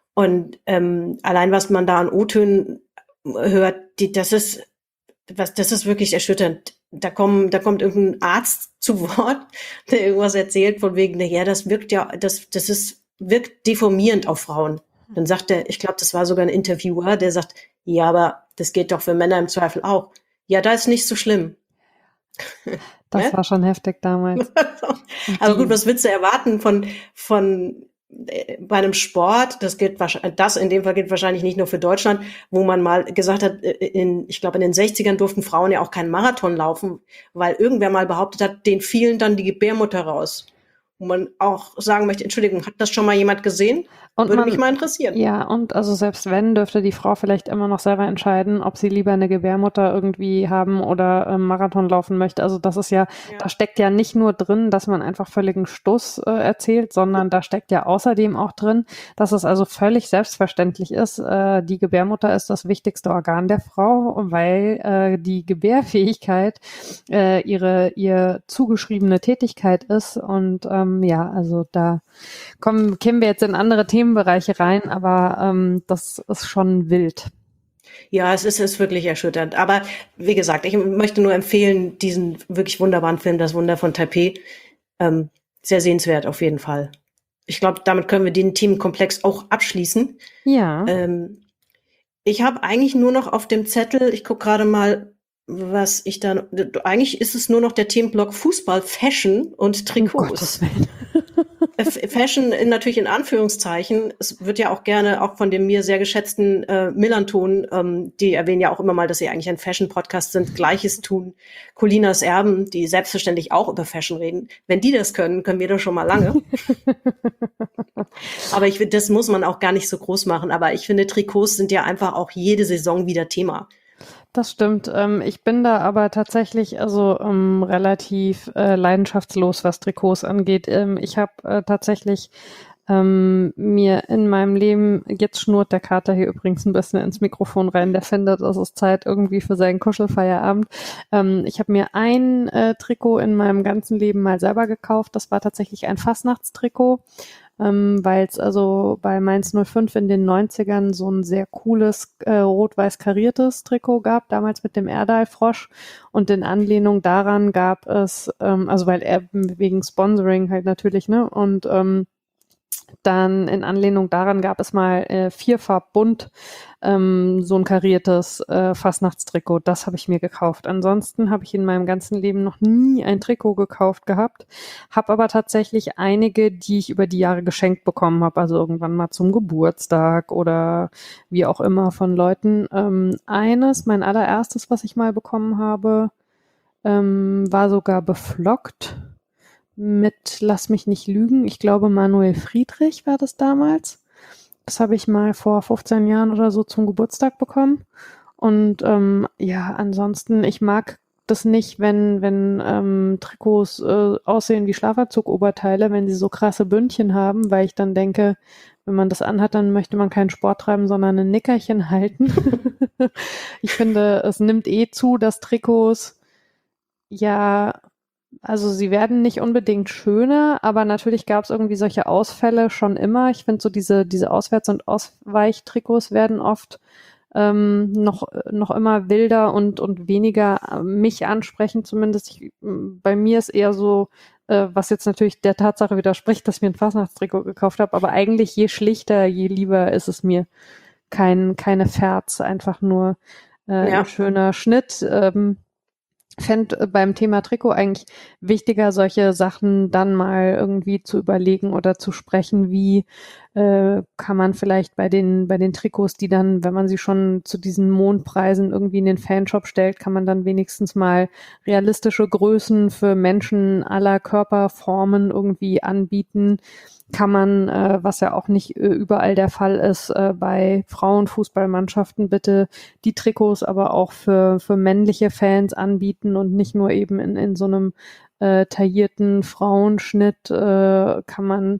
Und ähm, allein was man da an O-Tönen hört, die, das ist was, das ist wirklich erschütternd. Da kommen, da kommt irgendein Arzt zu Wort, der irgendwas erzählt von wegen, ja, das wirkt ja, das, das ist wirkt deformierend auf Frauen. Dann sagt er, ich glaube, das war sogar ein Interviewer, der sagt, ja, aber das geht doch für Männer im Zweifel auch. Ja, da ist nicht so schlimm. Das ja? war schon heftig damals. Aber gut, was willst du erwarten von, von, äh, bei einem Sport? Das gilt wahrscheinlich, das in dem Fall gilt wahrscheinlich nicht nur für Deutschland, wo man mal gesagt hat, in, ich glaube, in den sechzigern durften Frauen ja auch keinen Marathon laufen, weil irgendwer mal behauptet hat, denen fielen dann die Gebärmutter raus. Wo man auch sagen möchte, Entschuldigung, hat das schon mal jemand gesehen? Und Würde man, mich mal interessieren. Ja, und also selbst wenn, dürfte die Frau vielleicht immer noch selber entscheiden, ob sie lieber eine Gebärmutter irgendwie haben oder ähm, Marathon laufen möchte. Also das ist ja, ja, da steckt ja nicht nur drin, dass man einfach völligen Stuss äh, erzählt, sondern da steckt ja außerdem auch drin, dass es also völlig selbstverständlich ist, äh, die Gebärmutter ist das wichtigste Organ der Frau, weil äh, die Gebärfähigkeit äh, ihre ihr zugeschriebene Tätigkeit ist und ähm, ähm, ja, also da kommen, kämen wir jetzt in andere Themenbereiche rein, aber ähm, das ist schon wild. Ja, es ist, ist wirklich erschütternd. Aber wie gesagt, ich möchte nur empfehlen, diesen wirklich wunderbaren Film, Das Wunder von Taipei. Ähm, sehr sehenswert auf jeden Fall. Ich glaube, damit können wir den Themenkomplex auch abschließen. Ja. Ähm, ich habe eigentlich nur noch auf dem Zettel, ich gucke gerade mal, was ich da, eigentlich ist es nur noch der Themenblock Fußball, Fashion und Trikots. Fashion in, natürlich in Anführungszeichen. Es wird ja auch gerne auch von dem mir sehr geschätzten äh, Millanton, ähm, die erwähnen ja auch immer mal, dass sie eigentlich ein Fashion-Podcast sind, Gleiches tun. Colinas Erben, die selbstverständlich auch über Fashion reden. Wenn die das können, können wir das schon mal lange. Aber ich finde, das muss man auch gar nicht so groß machen. Aber ich finde, Trikots sind ja einfach auch jede Saison wieder Thema. Das stimmt. Ähm, ich bin da aber tatsächlich also ähm, relativ äh, leidenschaftslos, was Trikots angeht. Ähm, ich habe äh, tatsächlich ähm, mir in meinem Leben, jetzt schnurrt der Kater hier übrigens ein bisschen ins Mikrofon rein, der findet, es ist Zeit irgendwie für seinen Kuschelfeierabend. Ähm, ich habe mir ein äh, Trikot in meinem ganzen Leben mal selber gekauft. Das war tatsächlich ein Fastnachtstrikot. Ähm, weil es also bei Mainz null fünf in den neunzigern so ein sehr cooles äh, rot-weiß kariertes Trikot gab, damals mit dem Erdal-Frosch, und in Anlehnung daran gab es, ähm, also weil er wegen Sponsoring halt natürlich, ne, und ähm, dann in Anlehnung daran gab es mal äh, vierfarbbunt ähm, so ein kariertes äh, Fastnachtstrikot. Das habe ich mir gekauft. Ansonsten habe ich in meinem ganzen Leben noch nie ein Trikot gekauft gehabt, habe aber tatsächlich einige, die ich über die Jahre geschenkt bekommen habe, also irgendwann mal zum Geburtstag oder wie auch immer von Leuten. Ähm, eines, mein allererstes, was ich mal bekommen habe, ähm, war sogar beflockt. Mit, lass mich nicht lügen, ich glaube Manuel Friedrich war das damals. Das habe ich mal vor fünfzehn Jahren oder so zum Geburtstag bekommen. Und ähm, ja, ansonsten, ich mag das nicht, wenn wenn ähm, Trikots äh, aussehen wie Schlafanzug-Oberteile, wenn sie so krasse Bündchen haben, weil ich dann denke, wenn man das anhat, dann möchte man keinen Sport treiben, sondern ein Nickerchen halten. Ich finde, es nimmt eh zu, dass Trikots ja... Also sie werden nicht unbedingt schöner, aber natürlich gab es irgendwie solche Ausfälle schon immer. Ich finde so diese diese Auswärts- und Ausweichtrikots werden oft ähm, noch noch immer wilder und und weniger mich ansprechen zumindest. Ich, bei mir ist eher so, äh, was jetzt natürlich der Tatsache widerspricht, dass ich mir ein Fastnachtstrikot gekauft habe, aber eigentlich je schlichter, je lieber ist es mir. Kein keine Ferz, einfach nur äh, Ja. ein schöner Schnitt. Ähm, fände beim Thema Trikot eigentlich wichtiger, solche Sachen dann mal irgendwie zu überlegen oder zu sprechen, wie äh, kann man vielleicht bei den bei den Trikots, die dann, wenn man sie schon zu diesen Mondpreisen irgendwie in den Fanshop stellt, kann man dann wenigstens mal realistische Größen für Menschen aller Körperformen irgendwie anbieten. Kann man, äh, was ja auch nicht äh, überall der Fall ist, äh, bei Frauenfußballmannschaften bitte die Trikots aber auch für für männliche Fans anbieten und nicht nur eben in in so einem äh, taillierten Frauenschnitt. Äh, kann man,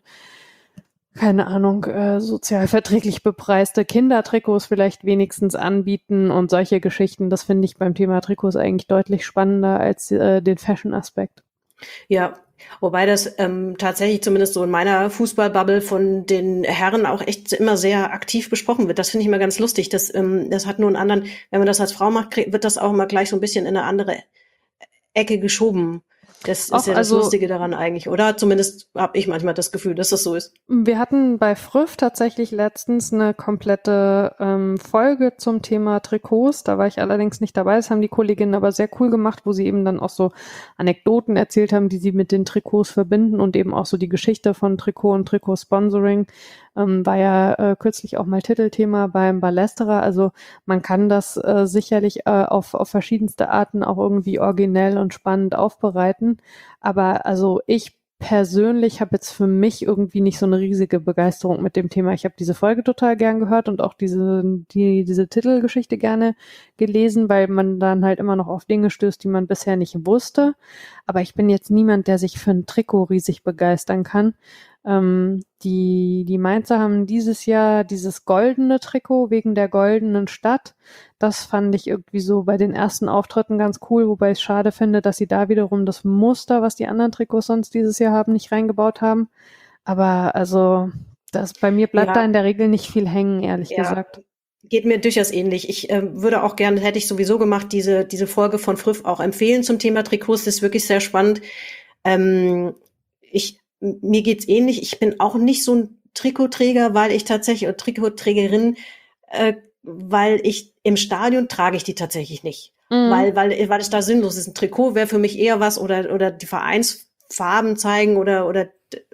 keine Ahnung, äh, sozialverträglich bepreiste Kindertrikots vielleicht wenigstens anbieten und solche Geschichten. Das finde ich beim Thema Trikots eigentlich deutlich spannender als äh, den Fashion-Aspekt. Ja, wobei das ähm, tatsächlich zumindest so in meiner Fußballbubble von den Herren auch echt immer sehr aktiv besprochen wird. Das finde ich immer ganz lustig. Das, ähm, das hat nur einen anderen, wenn man das als Frau macht, krieg, wird das auch immer gleich so ein bisschen in eine andere Ecke geschoben. Das Auch, ist ja das also, Lustige daran eigentlich, oder? Zumindest habe ich manchmal das Gefühl, dass das so ist. Wir hatten bei Früff tatsächlich letztens eine komplette ähm, Folge zum Thema Trikots. Da war ich allerdings nicht dabei. Das haben die Kolleginnen aber sehr cool gemacht, wo sie eben dann auch so Anekdoten erzählt haben, die sie mit den Trikots verbinden und eben auch so die Geschichte von Trikot und Trikotsponsoring. Ähm, war ja äh, kürzlich auch mal Titelthema beim Ballesterer. Also man kann das äh, sicherlich äh, auf, auf verschiedenste Arten auch irgendwie originell und spannend aufbereiten. Aber also ich persönlich habe jetzt für mich irgendwie nicht so eine riesige Begeisterung mit dem Thema. Ich habe diese Folge total gern gehört und auch diese die diese Titelgeschichte gerne gelesen, weil man dann halt immer noch auf Dinge stößt, die man bisher nicht wusste. Aber ich bin jetzt niemand, der sich für ein Trikot riesig begeistern kann. Ähm, die, die Mainzer haben dieses Jahr dieses goldene Trikot wegen der goldenen Stadt. Das fand ich irgendwie so bei den ersten Auftritten ganz cool, wobei ich es schade finde, dass sie da wiederum das Muster, was die anderen Trikots sonst dieses Jahr haben, nicht reingebaut haben. Aber also, das bei mir bleibt Ja. da in der Regel nicht viel hängen, ehrlich Ja. gesagt. Geht mir durchaus ähnlich. Ich äh, würde auch gerne, hätte ich sowieso gemacht, diese, diese Folge von Früff auch empfehlen zum Thema Trikots. Das ist wirklich sehr spannend. Ähm, ich, mir geht's ähnlich. Ich bin auch nicht so ein Trikotträger, weil ich tatsächlich, oder Trikotträgerin, äh, weil ich im Stadion trage ich die tatsächlich nicht. Mhm. Weil, weil, weil es da sinnlos ist. Ein Trikot wäre für mich eher was, oder, oder die Vereinsfarben zeigen, oder, oder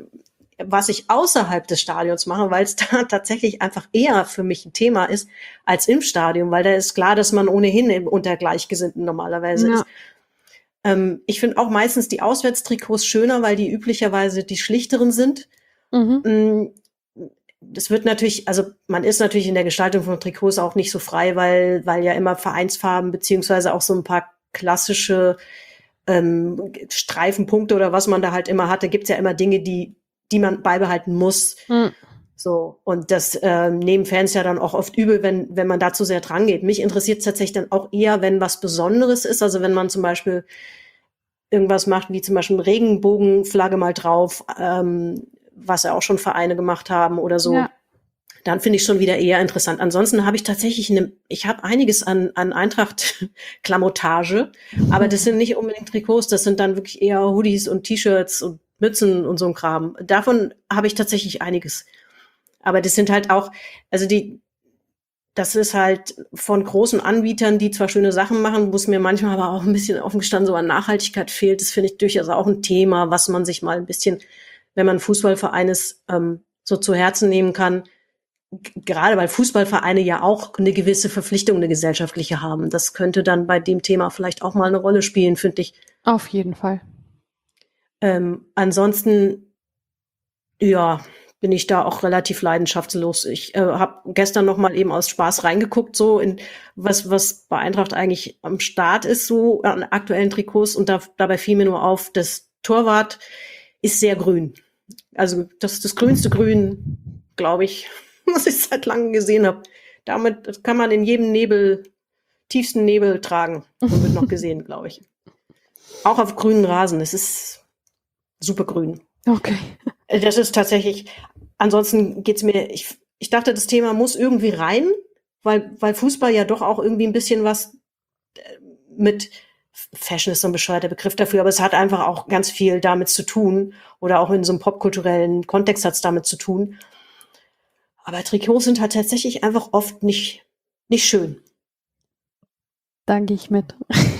was ich außerhalb des Stadions mache, weil es da tatsächlich einfach eher für mich ein Thema ist als im Stadion, weil da ist klar, dass man ohnehin unter Gleichgesinnten normalerweise Ja. ist. Ähm, ich finde auch meistens die Auswärtstrikots schöner, weil die üblicherweise die schlichteren sind. Mhm. Das wird natürlich, also man ist natürlich in der Gestaltung von Trikots auch nicht so frei, weil, weil ja immer Vereinsfarben beziehungsweise auch so ein paar klassische ähm, Streifenpunkte oder was man da halt immer hat. Da gibt's ja immer Dinge, die die man beibehalten muss. Mhm. So, und das ähm, nehmen Fans ja dann auch oft übel, wenn wenn man da zu sehr dran geht. Mich interessiert es tatsächlich dann auch eher, wenn was Besonderes ist. Also wenn man zum Beispiel irgendwas macht, wie zum Beispiel Regenbogenflagge mal drauf, ähm, was ja auch schon Vereine gemacht haben oder so. Ja. Dann finde ich schon wieder eher interessant. Ansonsten habe ich tatsächlich eine, ich habe einiges an, an Eintracht-Klamottage, aber das sind nicht unbedingt Trikots, das sind dann wirklich eher Hoodies und T-Shirts und Mützen und so ein Kram. Davon habe ich tatsächlich einiges. Aber das sind halt auch, also die, das ist halt von großen Anbietern, die zwar schöne Sachen machen, wo es mir manchmal aber auch ein bisschen offen gestanden so an Nachhaltigkeit fehlt. Das finde ich durchaus auch ein Thema, was man sich mal ein bisschen, wenn man Fußballverein ist, ähm, so zu Herzen nehmen kann. G- Gerade weil Fußballvereine ja auch eine gewisse Verpflichtung, eine gesellschaftliche haben. Das könnte dann bei dem Thema vielleicht auch mal eine Rolle spielen, finde ich. Auf jeden Fall. Ähm, ansonsten, ja, bin ich da auch relativ leidenschaftslos. Ich äh, habe gestern noch mal eben aus Spaß reingeguckt, so in was was bei Eintracht eigentlich am Start ist, so an aktuellen Trikots. Und da, dabei fiel mir nur auf, das Torwart ist sehr grün. Also das ist das grünste Grün, glaube ich, was ich seit langem gesehen habe. Damit das kann man in jedem Nebel, tiefsten Nebel tragen und wird noch gesehen, glaube ich. Auch auf grünen Rasen. Es ist super grün. Okay. Das ist tatsächlich, ansonsten geht's mir, ich, ich dachte, das Thema muss irgendwie rein, weil, weil Fußball ja doch auch irgendwie ein bisschen was äh, mit, Fashion ist so ein bescheuerter Begriff dafür, aber es hat einfach auch ganz viel damit zu tun oder auch in so einem popkulturellen Kontext hat's damit zu tun. Aber Trikots sind halt tatsächlich einfach oft nicht, nicht schön. Da gehe ich mit.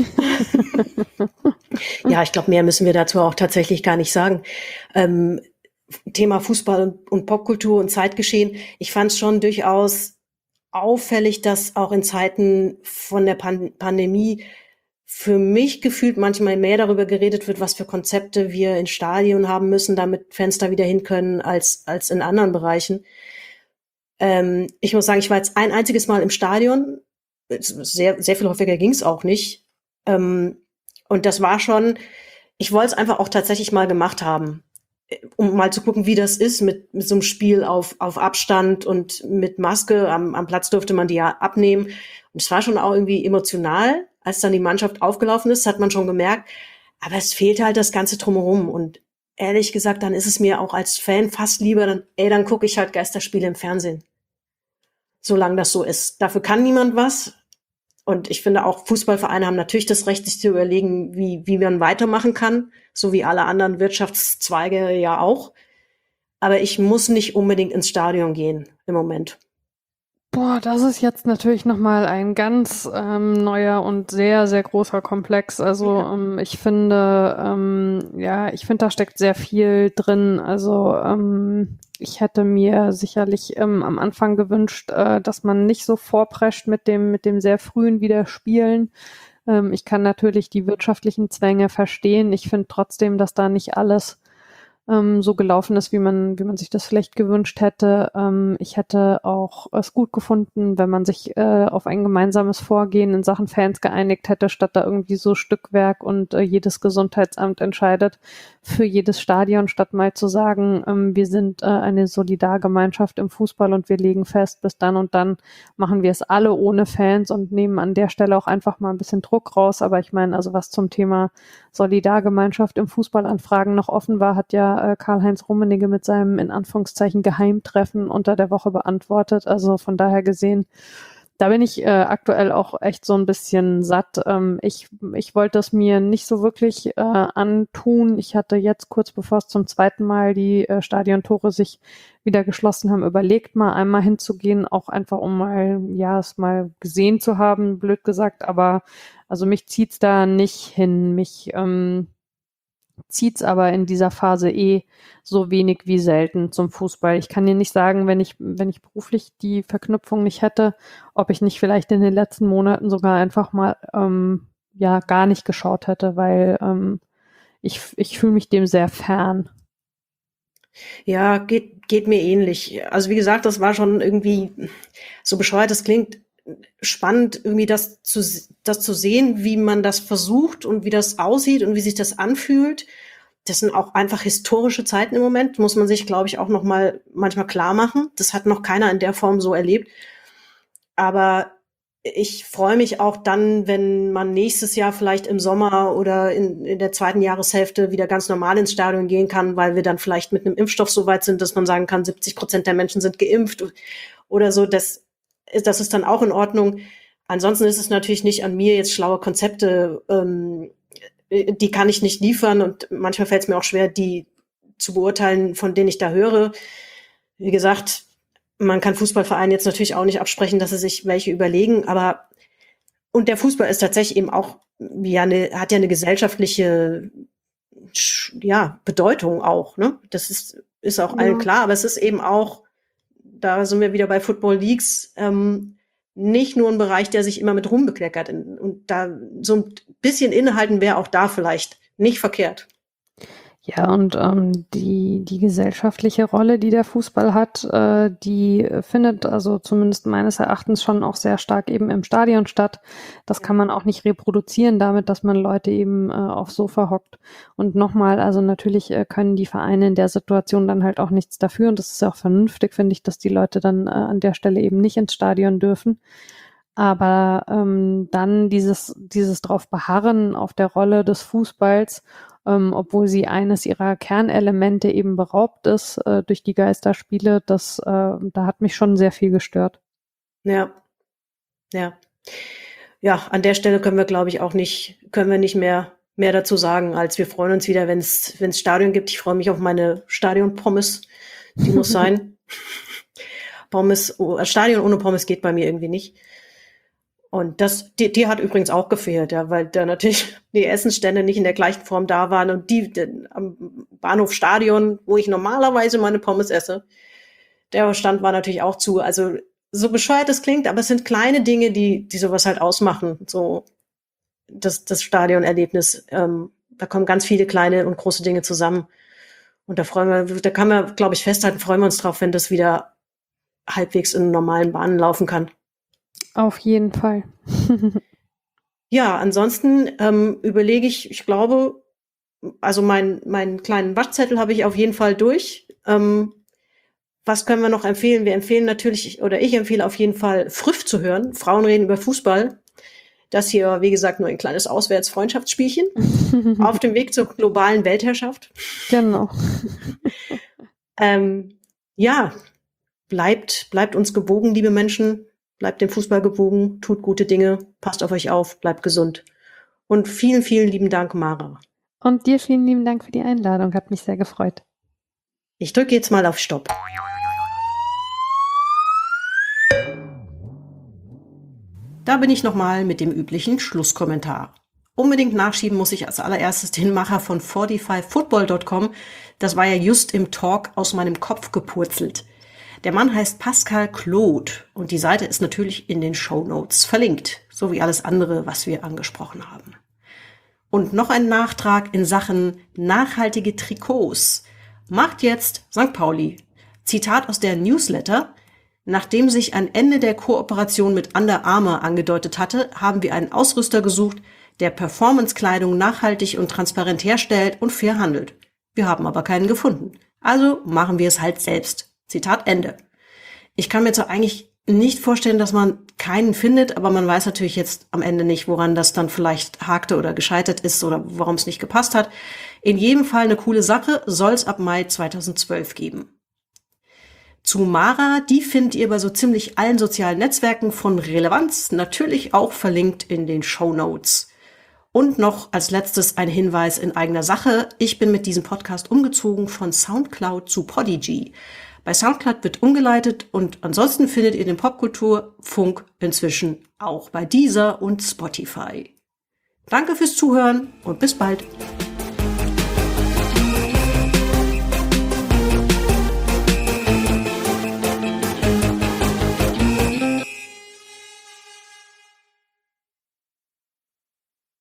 Ja, ich glaube, mehr müssen wir dazu auch tatsächlich gar nicht sagen. Ähm, Thema Fußball und, und Popkultur und Zeitgeschehen. Ich fand es schon durchaus auffällig, dass auch in Zeiten von der Pan- Pandemie für mich gefühlt manchmal mehr darüber geredet wird, was für Konzepte wir in Stadien haben müssen, damit Fans da wieder hin können, als, als in anderen Bereichen. Ähm, ich muss sagen, ich war jetzt ein einziges Mal im Stadion. Sehr, sehr viel häufiger ging es auch nicht. Ähm, und das war schon, ich wollte es einfach auch tatsächlich mal gemacht haben, um mal zu gucken, wie das ist mit, mit so einem Spiel auf, auf Abstand und mit Maske. Am, am Platz durfte man die ja abnehmen. Und es war schon auch irgendwie emotional. Als dann die Mannschaft aufgelaufen ist, hat man schon gemerkt, aber es fehlt halt das Ganze drumherum. Und ehrlich gesagt, dann ist es mir auch als Fan fast lieber, dann, ey, dann gucke ich halt Geisterspiele im Fernsehen. Solange das so ist. Dafür kann niemand was. Und ich finde auch, Fußballvereine haben natürlich das Recht, sich zu überlegen, wie, wie man weitermachen kann. So wie alle anderen Wirtschaftszweige ja auch. Aber ich muss nicht unbedingt ins Stadion gehen im Moment. Boah, das ist jetzt natürlich nochmal ein ganz ähm, neuer und sehr, sehr großer Komplex. Also Ja. ähm, ich finde, ähm, ja, ich finde, da steckt sehr viel drin. Also ähm, ich hätte mir sicherlich ähm, am Anfang gewünscht, äh, dass man nicht so vorprescht mit dem, mit dem sehr frühen Wiederspielen. Ähm, ich kann natürlich die wirtschaftlichen Zwänge verstehen. Ich finde trotzdem, dass da nicht alles ähm, so gelaufen ist, wie man, wie man sich das vielleicht gewünscht hätte. Ähm, ich hätte auch es gut gefunden, wenn man sich äh, auf ein gemeinsames Vorgehen in Sachen Fans geeinigt hätte, statt da irgendwie so Stückwerk und äh, jedes Gesundheitsamt entscheidet für jedes Stadion, statt mal zu sagen, ähm, wir sind äh, eine Solidargemeinschaft im Fußball und wir legen fest, bis dann und dann machen wir es alle ohne Fans und nehmen an der Stelle auch einfach mal ein bisschen Druck raus. Aber ich meine, also was zum Thema Solidargemeinschaft im Fußball an Fragen noch offen war, hat ja äh, Karl-Heinz Rummenigge mit seinem in Anführungszeichen Geheimtreffen unter der Woche beantwortet. Also von daher gesehen, da bin ich äh, aktuell auch echt so ein bisschen satt. Ähm, ich, ich wollte es mir nicht so wirklich äh, antun. Ich hatte jetzt kurz bevor es zum zweiten Mal die äh, Stadiontore sich wieder geschlossen haben, überlegt, mal einmal hinzugehen, auch einfach um mal, ja, es mal gesehen zu haben, blöd gesagt. Aber also mich zieht's da nicht hin. Mich ähm, zieht's aber in dieser Phase eh so wenig wie selten zum Fußball. Ich kann dir nicht sagen, wenn ich, wenn ich beruflich die Verknüpfung nicht hätte, ob ich nicht vielleicht in den letzten Monaten sogar einfach mal ähm, ja gar nicht geschaut hätte, weil ähm, ich, ich fühle mich dem sehr fern. Ja, geht, geht mir ähnlich. Also wie gesagt, das war schon irgendwie, so bescheuert es klingt, spannend, irgendwie das zu, das zu sehen, wie man das versucht und wie das aussieht und wie sich das anfühlt. Das sind auch einfach historische Zeiten im Moment, muss man sich, glaube ich, auch noch mal manchmal klar machen. Das hat noch keiner in der Form so erlebt. Aber ich freue mich auch dann, wenn man nächstes Jahr vielleicht im Sommer oder in, in der zweiten Jahreshälfte wieder ganz normal ins Stadion gehen kann, weil wir dann vielleicht mit einem Impfstoff so weit sind, dass man sagen kann, siebzig Prozent der Menschen sind geimpft oder so. Das, das ist dann auch in Ordnung. Ansonsten ist es natürlich nicht an mir, jetzt schlaue Konzepte, ähm, die kann ich nicht liefern und manchmal fällt es mir auch schwer, die zu beurteilen, von denen ich da höre. Wie gesagt, man kann Fußballvereinen jetzt natürlich auch nicht absprechen, dass sie sich welche überlegen, aber und der Fußball ist tatsächlich eben auch ja eine, hat ja eine gesellschaftliche ja Bedeutung auch, ne? Das ist ist auch allen klar, aber es ist eben auch, da sind wir wieder bei Football Leagues, ähm, nicht nur ein Bereich, der sich immer mit Ruhm bekleckert. Und da so ein bisschen innehalten wäre auch da vielleicht nicht verkehrt. Ja, und ähm, die die gesellschaftliche Rolle, die der Fußball hat, äh, die findet also zumindest meines Erachtens schon auch sehr stark eben im Stadion statt. Das kann man auch nicht reproduzieren damit, dass man Leute eben äh, aufs Sofa hockt. Und nochmal, also natürlich äh, können die Vereine in der Situation dann halt auch nichts dafür. Und das ist ja auch vernünftig, finde ich, dass die Leute dann äh, an der Stelle eben nicht ins Stadion dürfen. Aber ähm, dann dieses dieses drauf beharren auf der Rolle des Fußballs, ähm, obwohl sie eines ihrer Kernelemente eben beraubt ist äh, durch die Geisterspiele, das äh, da hat mich schon sehr viel gestört. Ja, ja, ja. An der Stelle können wir, glaube ich, auch nicht können wir nicht mehr mehr dazu sagen, als wir freuen uns wieder, wenn es wenn es Stadion gibt. Ich freue mich auf meine Stadion-Pommes, die muss sein. Pommes, oh, Stadion ohne Pommes geht bei mir irgendwie nicht. Und das, die, die hat übrigens auch gefehlt, ja, weil da natürlich die Essensstände nicht in der gleichen Form da waren und die, die am Bahnhof Stadion, wo ich normalerweise meine Pommes esse, der Stand war natürlich auch zu. Also so bescheuert es klingt, aber es sind kleine Dinge, die die sowas halt ausmachen. So das das Stadionerlebnis. Ähm, da kommen ganz viele kleine und große Dinge zusammen. Und da freuen wir, da kann man, glaube ich, festhalten, freuen wir uns drauf, wenn das wieder halbwegs in normalen Bahnen laufen kann. Auf jeden Fall. Ja, ansonsten ähm, überlege ich, ich glaube, also mein, meinen kleinen Waschzettel habe ich auf jeden Fall durch. Ähm, was können wir noch empfehlen? Wir empfehlen natürlich, oder ich empfehle auf jeden Fall, Früff zu hören. Frauen reden über Fußball. Das hier, wie gesagt, nur ein kleines Auswärts-Freundschaftsspielchen auf dem Weg zur globalen Weltherrschaft. Genau. ähm, ja, bleibt, bleibt uns gewogen, liebe Menschen. Bleibt dem Fußball gewogen, tut gute Dinge, passt auf euch auf, bleibt gesund. Und vielen, vielen lieben Dank, Mara. Und dir vielen lieben Dank für die Einladung, hat mich sehr gefreut. Ich drücke jetzt mal auf Stopp. Da bin ich nochmal mit dem üblichen Schlusskommentar. Unbedingt nachschieben muss ich als allererstes den Macher von forty-five football dot com. Das war ja just im Talk aus meinem Kopf gepurzelt. Der Mann heißt Pascal Claude und die Seite ist natürlich in den Shownotes verlinkt, so wie alles andere, was wir angesprochen haben. Und noch ein Nachtrag in Sachen nachhaltige Trikots. macht jetzt Sankt Pauli. Zitat aus der Newsletter. Nachdem sich ein Ende der Kooperation mit Under Armour angedeutet hatte, haben wir einen Ausrüster gesucht, der Performance-Kleidung nachhaltig und transparent herstellt und fair handelt. Wir haben aber keinen gefunden. Also machen wir es halt selbst. Zitat Ende. Ich kann mir jetzt eigentlich nicht vorstellen, dass man keinen findet, aber man weiß natürlich jetzt am Ende nicht, woran das dann vielleicht hakte oder gescheitert ist oder warum es nicht gepasst hat. In jedem Fall eine coole Sache, soll es ab Mai zweitausendzwölf geben. Zu Mara, die findet ihr bei so ziemlich allen sozialen Netzwerken von Relevanz, natürlich auch verlinkt in den Shownotes. Und noch als letztes ein Hinweis in eigener Sache. Ich bin mit diesem Podcast umgezogen von Soundcloud zu Podigy. Bei Soundcloud wird umgeleitet und ansonsten findet ihr den Popkulturfunk inzwischen auch bei Deezer und Spotify. Danke fürs Zuhören und bis bald.